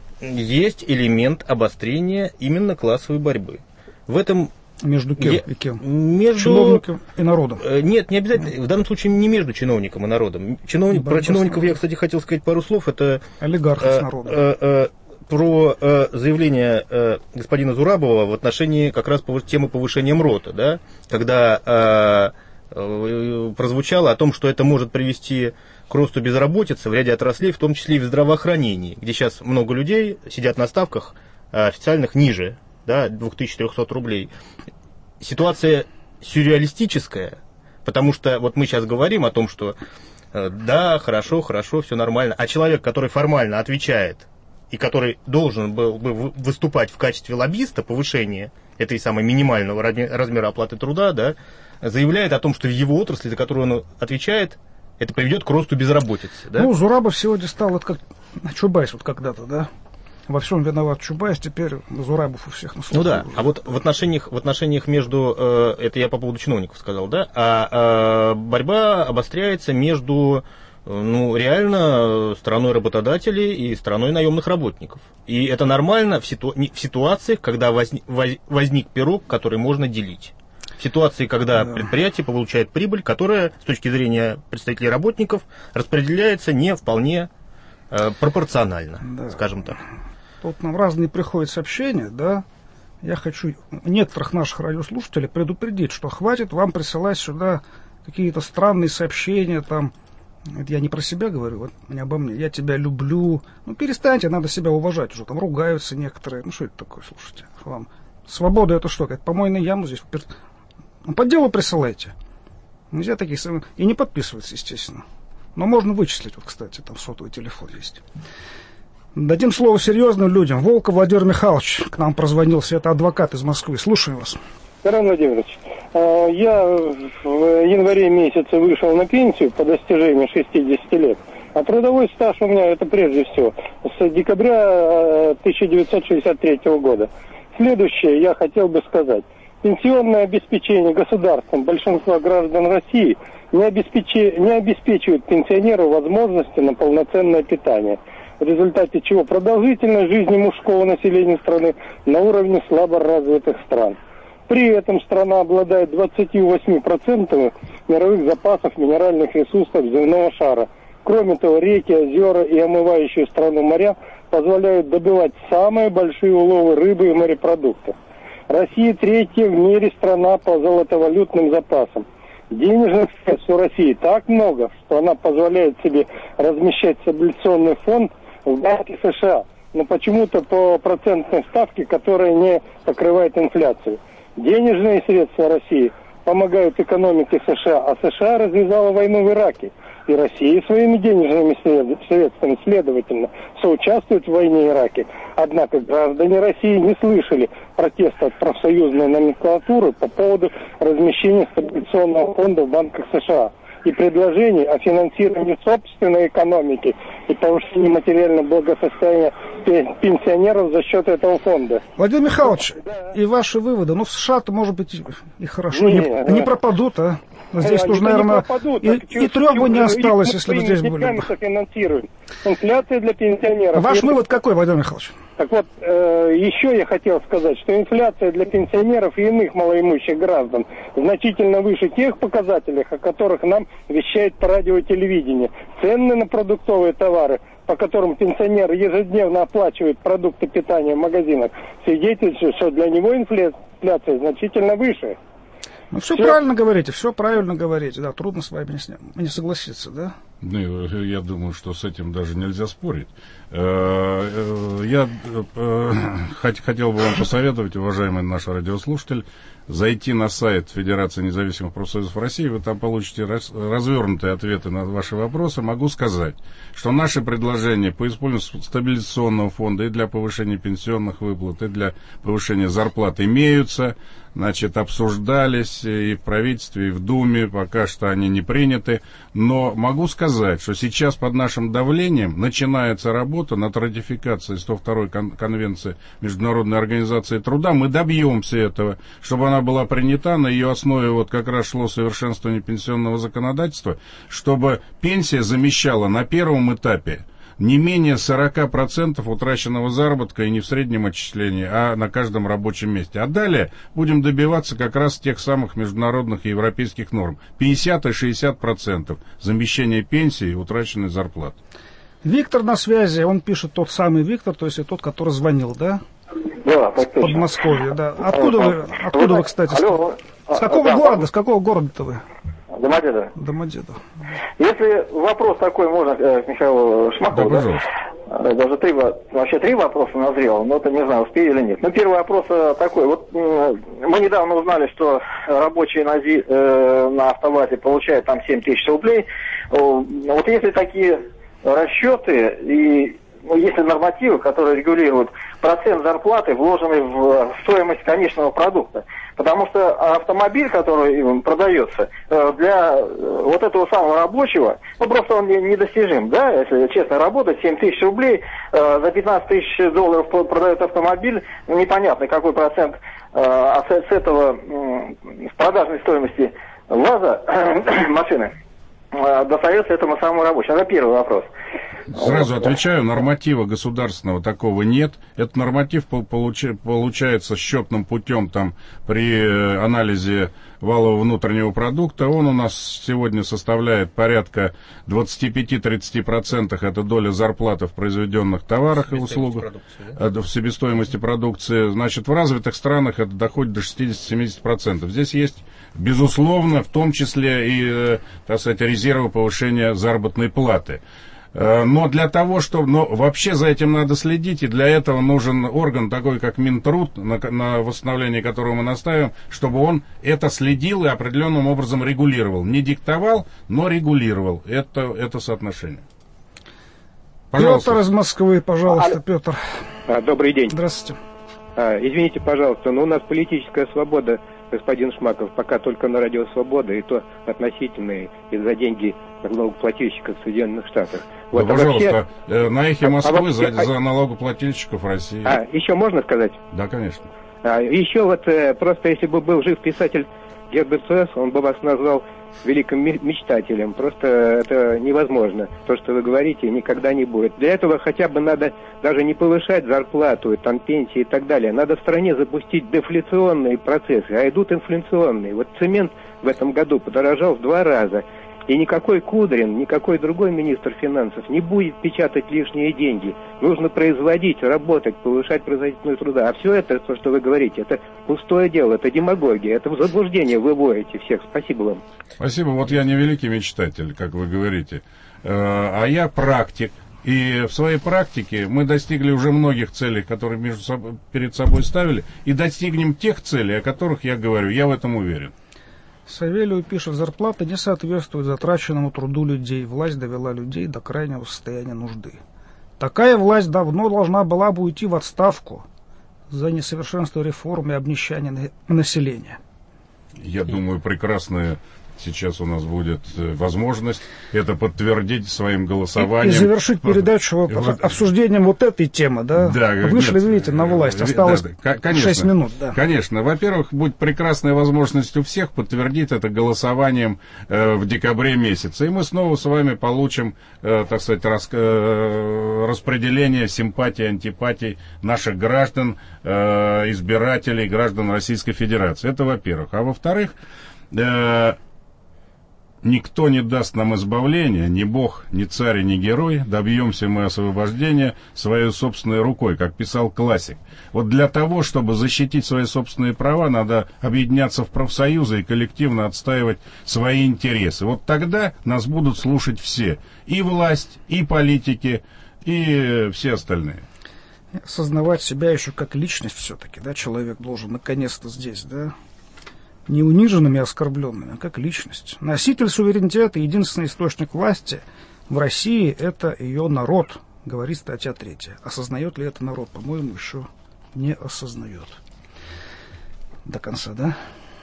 есть элемент обострения именно классовой борьбы. В этом... Между кем я... и кем? Между... Чиновником и народом? Нет, не обязательно. В данном случае не между чиновником и народом. Чиновник... Про чиновников я, кстати, хотел сказать пару слов. Это... Олигархов э, с народом. Э, э, про э, заявление э, господина Зурабова в отношении как раз повыш... темы повышения МРОТа, да, когда э, э, прозвучало о том, что это может привести к росту безработицы в ряде отраслей, в том числе и в здравоохранении, где сейчас много людей сидят на ставках э, официальных ниже, да, две тысячи триста рублей. Ситуация сюрреалистическая, потому что вот мы сейчас говорим о том, что э, да, хорошо, хорошо, все нормально, а человек, который формально отвечает и который должен был бы выступать в качестве лоббиста повышения этой самой минимального размера оплаты труда, да, заявляет о том, что в его отрасли, за которую он отвечает, это приведет к росту безработицы. Да? Ну, Зурабов сегодня стал, это как Чубайс вот когда-то, да? Во всем виноват Чубайс, теперь Зурабов у всех на слуху. Ну да, а вот в отношениях, в отношениях между, э, это я по поводу чиновников сказал, да, а э, борьба обостряется между, ну, реально стороной работодателей и стороной наемных работников. И это нормально в, ситу, в ситуациях, когда возник, возник пирог, который можно делить. В ситуации, когда да. предприятие получает прибыль, которая, с точки зрения представителей работников, распределяется не вполне э, пропорционально, да. скажем так. Тут нам разные приходят сообщения, да. Я хочу некоторых наших радиослушателей предупредить, что хватит вам присылать сюда какие-то странные сообщения, там, это я не про себя говорю, вот не обо мне, я тебя люблю. Ну, перестаньте, надо себя уважать уже, там ругаются некоторые. Ну, что это такое, слушайте, вам свобода это что, какая-то помойная яма здесь? Ну, по делу присылайте. Нельзя таких... И не подписываться, естественно. Но можно вычислить, вот, кстати, там сотовый телефон есть. Дадим слово серьезным людям. Волков Владимир Михайлович к нам прозвонился. Это адвокат из Москвы. Слушаем вас. Карен Владимирович, я в январе месяце вышел на пенсию по достижении шестидесяти лет. А трудовой стаж у меня это прежде всего с декабря тысяча девятьсот шестьдесят третьего года. Следующее я хотел бы сказать. Пенсионное обеспечение государством большинства граждан России не, обеспечи... не обеспечивает пенсионеру возможности на полноценное питание, в результате чего продолжительность жизни мужского населения страны на уровне слабо развитых стран. При этом страна обладает двадцатью восьмью процентами мировых запасов минеральных ресурсов земного шара. Кроме того, реки, озера и омывающие страну моря позволяют добывать самые большие уловы рыбы и морепродуктов. Россия третья в мире страна по золотовалютным запасам. Денежных средств у России так много, что она позволяет себе размещать стабилизационный фонд в Банке США, но почему-то по процентной ставке, которая не покрывает инфляцию. Денежные средства России помогают экономике США, а США развязала войну в Ираке. И Россия своими денежными средствами, следовательно, соучаствует в войне в Ираке. Однако граждане России не слышали протеста от профсоюзной номенклатуры по поводу размещения стабилизационного фонда в банках США и предложений о финансировании собственной экономики и повышении материального благосостояния пенсионеров за счет этого фонда. Владимир Михайлович, да. И ваши выводы, ну в США-то, может быть, и хорошо, не, не, да. не пропадут, а? Здесь тоже, наверное, пропадут, и, и трех бы не осталось, если бы здесь были бы. Софинансируем. Инфляция для пенсионеров. Ваш это... вывод какой, Владимир Михайлович? Так вот, э, еще я хотел сказать, что инфляция для пенсионеров и иных малоимущих граждан значительно выше тех показателей, о которых нам вещает по радио и телевидению. Цены на продуктовые товары, по которым пенсионер ежедневно оплачивает продукты питания в магазинах, свидетельствуют, что для него инфляция значительно выше. Ну, все, все правильно говорите, все правильно говорите, да, трудно с вами не, не согласиться, да? Ну, я думаю, что с этим даже нельзя спорить. Я хотел бы вам посоветовать, уважаемый наш радиослушатель, зайти на сайт Федерации независимых профсоюзов России, вы там получите развернутые ответы на ваши вопросы. Могу сказать, что наши предложения по использованию стабилизационного фонда и для повышения пенсионных выплат, и для повышения зарплат имеются, значит, обсуждались и в правительстве, и в Думе, пока что они не приняты, но могу сказать, что сейчас под нашим давлением начинается работа над ратификацией сто второй кон- конвенции Международной организации труда. Мы добьемся этого, чтобы она была принята, на ее основе вот как раз шло совершенствование пенсионного законодательства, чтобы пенсия замещала на первом этапе не менее сорок процентов утраченного заработка, и не в среднем отчислении, а на каждом рабочем месте. А далее будем добиваться как раз тех самых международных и европейских норм. пятьдесят и шестьдесят процентов замещения пенсии и утраченной зарплаты. Виктор на связи, он пишет, тот самый Виктор, то есть тот, который звонил, да? Да, так точно. Подмосковье, да. Откуда вы, откуда вы, кстати, Алло, с какого да, города, с какого города-то вы? Домодедово. Домодедово. Если вопрос такой можно к Михаилу Шмакову, да, да? Даже три, вообще три вопроса назрело, но это не знаю, успею или нет. Ну, первый вопрос такой. Вот мы недавно узнали, что рабочие на, зи, э, на автовазе получают там семь тысяч рублей. Вот если такие расчеты и ну, есть нормативы, которые регулируют процент зарплаты, вложенный в стоимость конечного продукта. Потому что автомобиль, который продается, для вот этого самого рабочего, ну просто он недостижим, да, если честно работать, семь тысяч рублей, за пятнадцать тысяч долларов продает автомобиль, ну, непонятно какой процент а с этого, с продажной стоимости ВАЗа машины достается этому самому рабочему. Это первый вопрос. Сразу отвечаю, норматива государственного такого нет. Этот норматив получи, получается счетным путем там, при анализе валового внутреннего продукта. Он у нас сегодня составляет порядка двадцать пять - тридцать процентов. Это доля зарплаты в произведенных товарах и услугах. В себестоимости продукции. Значит, в развитых странах это доходит до шестьдесят - семьдесят процентов. Здесь есть, безусловно, в том числе и, так сказать, резервы повышения заработной платы. Но для того, чтобы... Но вообще за этим надо следить, и для этого нужен орган такой, как Минтруд, на, на восстановление которого мы наставим, чтобы он это следил и определенным образом регулировал. Не диктовал, но регулировал это, это соотношение. Пожалуйста. Петр из Москвы, пожалуйста, а, Петр. Добрый день. Здравствуйте. Извините, пожалуйста, но у нас политическая свобода господин Шмаков, пока только на радио «Свобода», и то относительные, и за деньги налогоплательщиков в Соединенных Штатах. Вот, да, а пожалуйста, вообще... на эхе Москвы а, а за, вообще... за налогоплательщиков России. А, еще можно сказать? Да, конечно. А, еще вот э, просто если бы был жив писатель Герберт Суэс, он бы вас назвал великим мечтателем. Просто это невозможно. То, что вы говорите, никогда не будет. Для этого хотя бы надо даже не повышать зарплату, там пенсии и так далее. Надо в стране запустить дефляционные процессы, а идут инфляционные. Вот цемент в этом году подорожал в два раза. И никакой Кудрин, никакой другой министр финансов не будет печатать лишние деньги. Нужно производить, работать, повышать производительность труда. А все это, то, что вы говорите, это пустое дело, это демагогия, это в заблуждение вы вводите всех. Спасибо вам. Спасибо. Вот я не великий мечтатель, как вы говорите, а я практик. И в своей практике мы достигли уже многих целей, которые между собой, перед собой ставили, и достигнем тех целей, о которых я говорю. Я в этом уверен. Савелию пишет: зарплата не соответствует затраченному труду людей. Власть довела людей до крайнего состояния нужды. Такая власть давно должна была бы уйти в отставку за несовершенство реформ и обнищание населения. Я думаю, прекрасная сейчас у нас будет возможность это подтвердить своим голосованием. И, и завершить передачу и, обсуждением вот этой темы, да? Да. Вышли, нет, видите, на власть. Осталось да, да, шесть минут. Да. Конечно. Во-первых, будет прекрасная возможность у всех подтвердить это голосованием э, в декабре месяце. И мы снова с вами получим, э, так сказать, рас, э, распределение симпатий, антипатий наших граждан, э, избирателей, граждан Российской Федерации. Это во-первых. А во-вторых, э, никто не даст нам избавления, ни Бог, ни царь, ни герой. Добьемся мы освобождения своей собственной рукой, как писал классик. Вот для того, чтобы защитить свои собственные права, надо объединяться в профсоюзы и коллективно отстаивать свои интересы. Вот тогда нас будут слушать все. И власть, и политики, и все остальные. Осознавать себя еще как личность все-таки, да, человек должен наконец-то здесь, да, не униженными и оскорбленными, а как личность. Носитель суверенитета, единственный источник власти в России – это ее народ, говорит статья третья. Осознает ли это народ? По-моему, еще не осознает. До конца, да?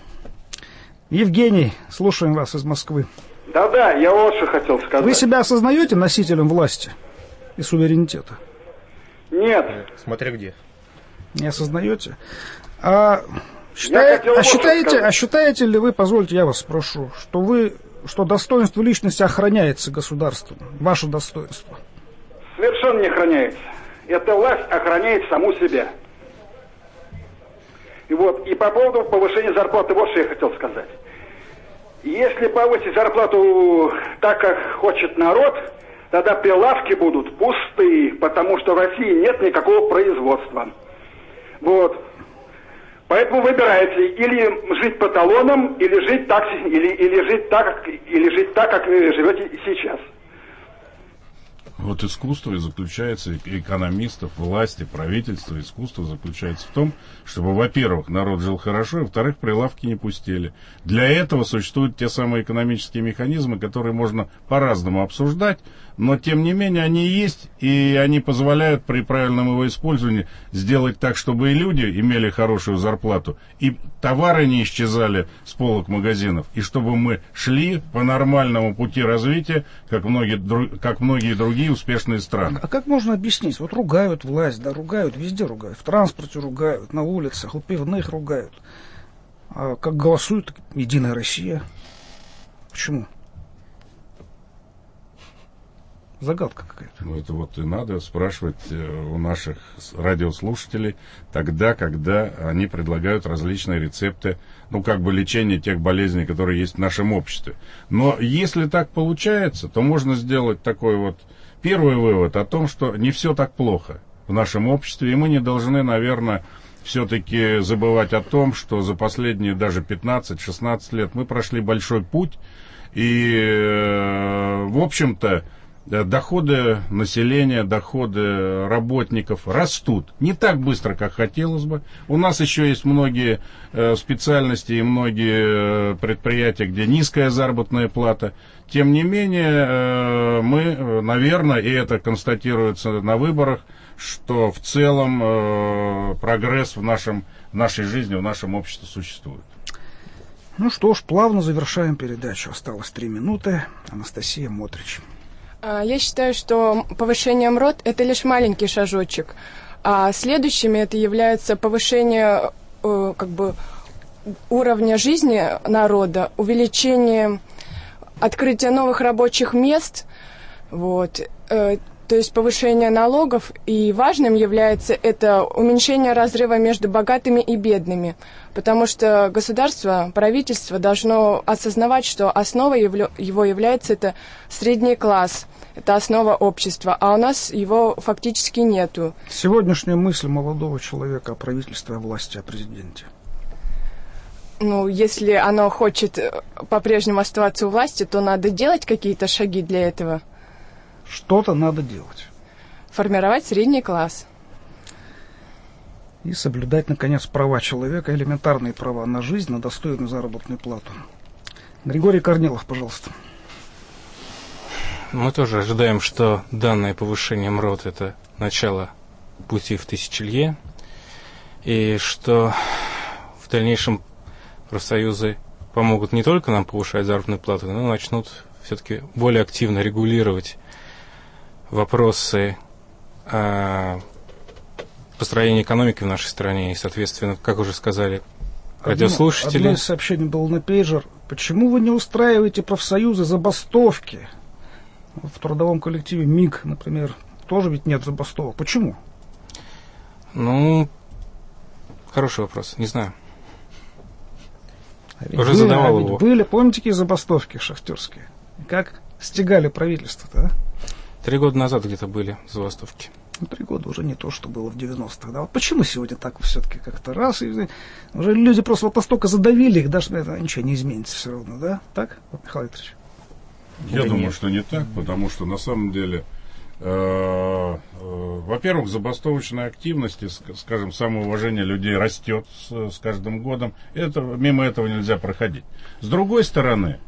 Евгений, слушаем вас из Москвы. Да-да, я вот что хотел сказать. Вы себя осознаете носителем власти и суверенитета? Нет. Смотря где. Не осознаете? А... Считает, а, считаете, а считаете ли вы, позвольте, я вас спрошу, что вы, что достоинство личности охраняется государством, ваше достоинство? Совершенно не охраняется. Эта власть охраняет саму себя. И вот, и по поводу повышения зарплаты, вот что я хотел сказать. Если повысить зарплату так, как хочет народ, тогда прилавки будут пустые, потому что в России нет никакого производства. Вот. Поэтому выбирайте, или жить по талонам, или жить так, или, или жить так, как, или жить так, как вы живете сейчас. Вот искусство и заключается, экономистов, власти, правительства, искусство заключается в том, чтобы, во-первых, народ жил хорошо, и, во-вторых, прилавки не пустели. Для этого существуют те самые экономические механизмы, которые можно по-разному обсуждать, но, тем не менее, они есть, и они позволяют при правильном его использовании сделать так, чтобы и люди имели хорошую зарплату, и товары не исчезали с полок магазинов, и чтобы мы шли по нормальному пути развития, как многие, как многие другие успешные страны. А как можно объяснить? Вот ругают власть, да, ругают, везде ругают, в транспорте ругают, на улицах, у пивных ругают. А как голосует Единая Россия? Почему? Загадка какая-то. Ну, это вот и надо спрашивать у наших радиослушателей тогда, когда они предлагают различные рецепты, ну, как бы лечения тех болезней, которые есть в нашем обществе. Но если так получается, то можно сделать такой вот первый вывод о том, что не все так плохо в нашем обществе, и мы не должны, наверное, все-таки забывать о том, что за последние даже пятнадцать-шестнадцать лет мы прошли большой путь, и, в общем-то, доходы населения, доходы работников растут. Не так быстро, как хотелось бы. У нас еще есть многие э, специальности и многие э, предприятия, где низкая заработная плата. Тем не менее, э, мы, наверное, и это констатируется на выборах, что в целом э, прогресс в, нашем, в нашей жизни, в нашем обществе существует. Ну что ж, плавно завершаем передачу. Осталось три минуты. Анастасия Мотрич. Я считаю, что повышение МРОТ – это лишь маленький шажочек. А следующими это является повышение э, как бы, уровня жизни народа, увеличение, открытие новых рабочих мест, вот, э, то есть повышение налогов. И важным является это уменьшение разрыва между богатыми и бедными, потому что государство, правительство должно осознавать, что основой его является это средний класс. Это основа общества, а у нас его фактически нету. Сегодняшняя мысль молодого человека о правительстве, о власти, о президенте. Ну, если оно хочет по-прежнему оставаться у власти, то надо делать какие-то шаги для этого. Что-то надо делать. Формировать средний класс. И соблюдать, наконец, права человека, элементарные права на жизнь, на достойную заработную плату. Григорий Корнилов, пожалуйста. Мы тоже ожидаем, что данное повышение МРОТ – это начало пути в тысячелетие, и что в дальнейшем профсоюзы помогут не только нам повышать заработную плату, но начнут все-таки более активно регулировать вопросы э, построения экономики в нашей стране, и, соответственно, как уже сказали радиослушатели... Одно из сообщений было на пейджер. Почему вы не устраиваете профсоюзы забастовки? В трудовом коллективе МИГ, например, тоже ведь нет забастовок. Почему? Ну, хороший вопрос, не знаю. А Уже были, задавал а его. Были, помните, какие забастовки шахтерские? Как стегали правительство-то, а? Три года назад где-то были забастовки. Ну, три года уже не то, что было в девяностых. Да? Вот почему сегодня так все-таки как-то раз, и уже люди просто вот настолько задавили их, даже это ничего не изменится все равно, да? Так, Михаил Викторович? Я думаю, нет. что не так, потому что на самом деле, э, э, во-первых, забастовочная активность, скажем, самоуважение людей растет с, с каждым годом. Это, мимо этого нельзя проходить. С другой стороны,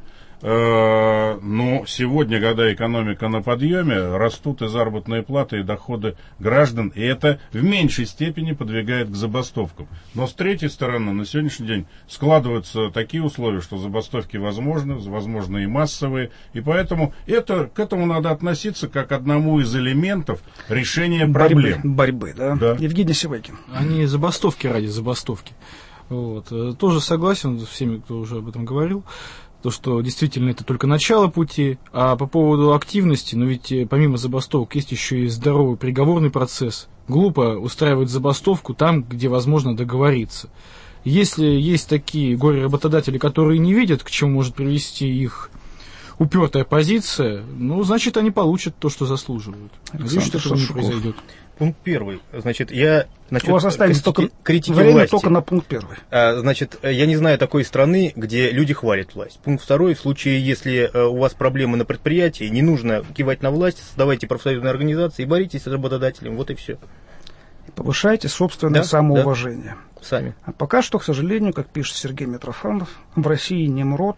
э, ну, сегодня, когда экономика на подъеме, растут и заработные платы, и доходы граждан, и это в меньшей степени подвигает к забастовкам. Но с третьей стороны, на сегодняшний день складываются такие условия, что забастовки возможны, возможны и массовые, и поэтому это, к этому надо относиться как к одному из элементов решения борьбы, проблем. Борьбы, да? да. Евгений Сивайкин. Они забастовки ради забастовки. Вот. Тоже согласен с всеми, кто уже об этом говорил. То, что действительно это только начало пути. А по поводу активности, но ведь помимо забастовок есть еще и здоровый переговорный процесс. Глупо устраивать забастовку там, где возможно договориться. Если есть такие горе-работодатели, которые не видят, к чему может привести их упертая позиция, ну, значит, они получат то, что заслуживают. Надеюсь, что этого не произойдет. Пункт первый. Значит, я... Значит, у вас останется критики, только критики время власти. только на пункт первый. А, значит, я не знаю такой страны, где люди хвалят власть. Пункт второй. В случае, если у вас проблемы на предприятии, не нужно кивать на власть, создавайте профсоюзные организации и боритесь с работодателем. Вот и все. Повышайте собственное да, самоуважение. Да, сами. А пока что, к сожалению, как пишет Сергей Митрофанов, в России не мрут,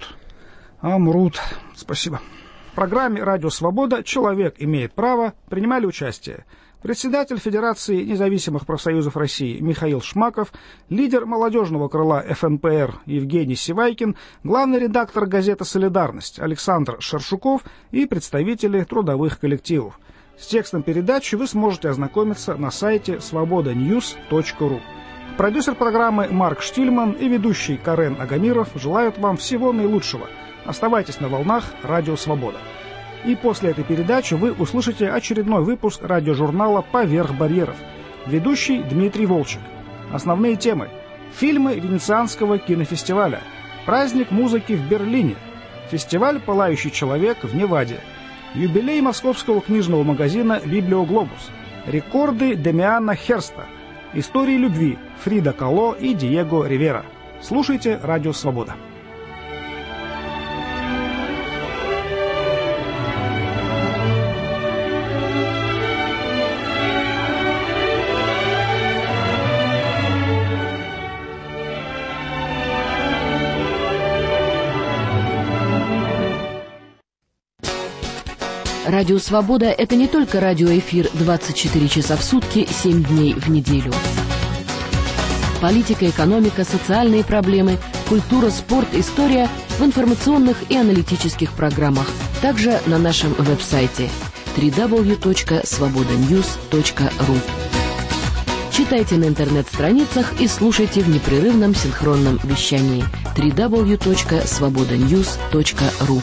а мрут. Спасибо. В программе «Радио Свобода» «Человек имеет право» принимали участие председатель Федерации независимых профсоюзов России Михаил Шмаков, лидер молодежного крыла эф эн пэ эр Евгений Сивайкин, главный редактор газеты «Солидарность» Александр Шершуков и представители трудовых коллективов. С текстом передачи вы сможете ознакомиться на сайте свобода ньюс точка ру. Продюсер программы Марк Штильман и ведущий Карен Агамиров желают вам всего наилучшего. Оставайтесь на волнах «Радио Свобода». И после этой передачи вы услышите очередной выпуск радиожурнала «Поверх барьеров». Ведущий Дмитрий Волчек. Основные темы. Фильмы Венецианского кинофестиваля. Праздник музыки в Берлине. Фестиваль «Пылающий человек» в Неваде. Юбилей московского книжного магазина «Библиоглобус». Рекорды Демиана Херста. Истории любви Фрида Кало и Диего Ривера. Слушайте «Радио Свобода». Радио «Свобода» — это не только радиоэфир двадцать четыре часа в сутки, семь дней в неделю. Политика, экономика, социальные проблемы культура, спорт, история в информационных и аналитических программах. Также на нашем веб-сайте дабл ю дабл ю дабл ю точка свобода ньюс точка ру. Читайте на интернет-страницах и слушайте в непрерывном синхронном вещании дабл ю дабл ю дабл ю точка свобода ньюс точка ру.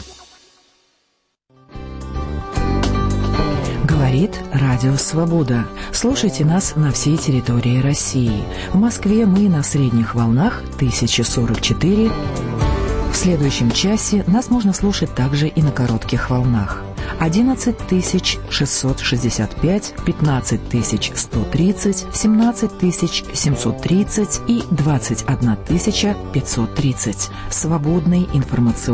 Говорит Радио Свобода. Слушайте нас на всей территории России. В Москве мы на средних волнах тысяча сорок четыре. В следующем часе нас можно слушать также и на коротких волнах. одиннадцать тысяч шестьсот шестьдесят пять, пятнадцать тысяч сто тридцать, семнадцать тысяч семьсот тридцать и двадцать одна тысяча пятьсот тридцать. Свободный информационный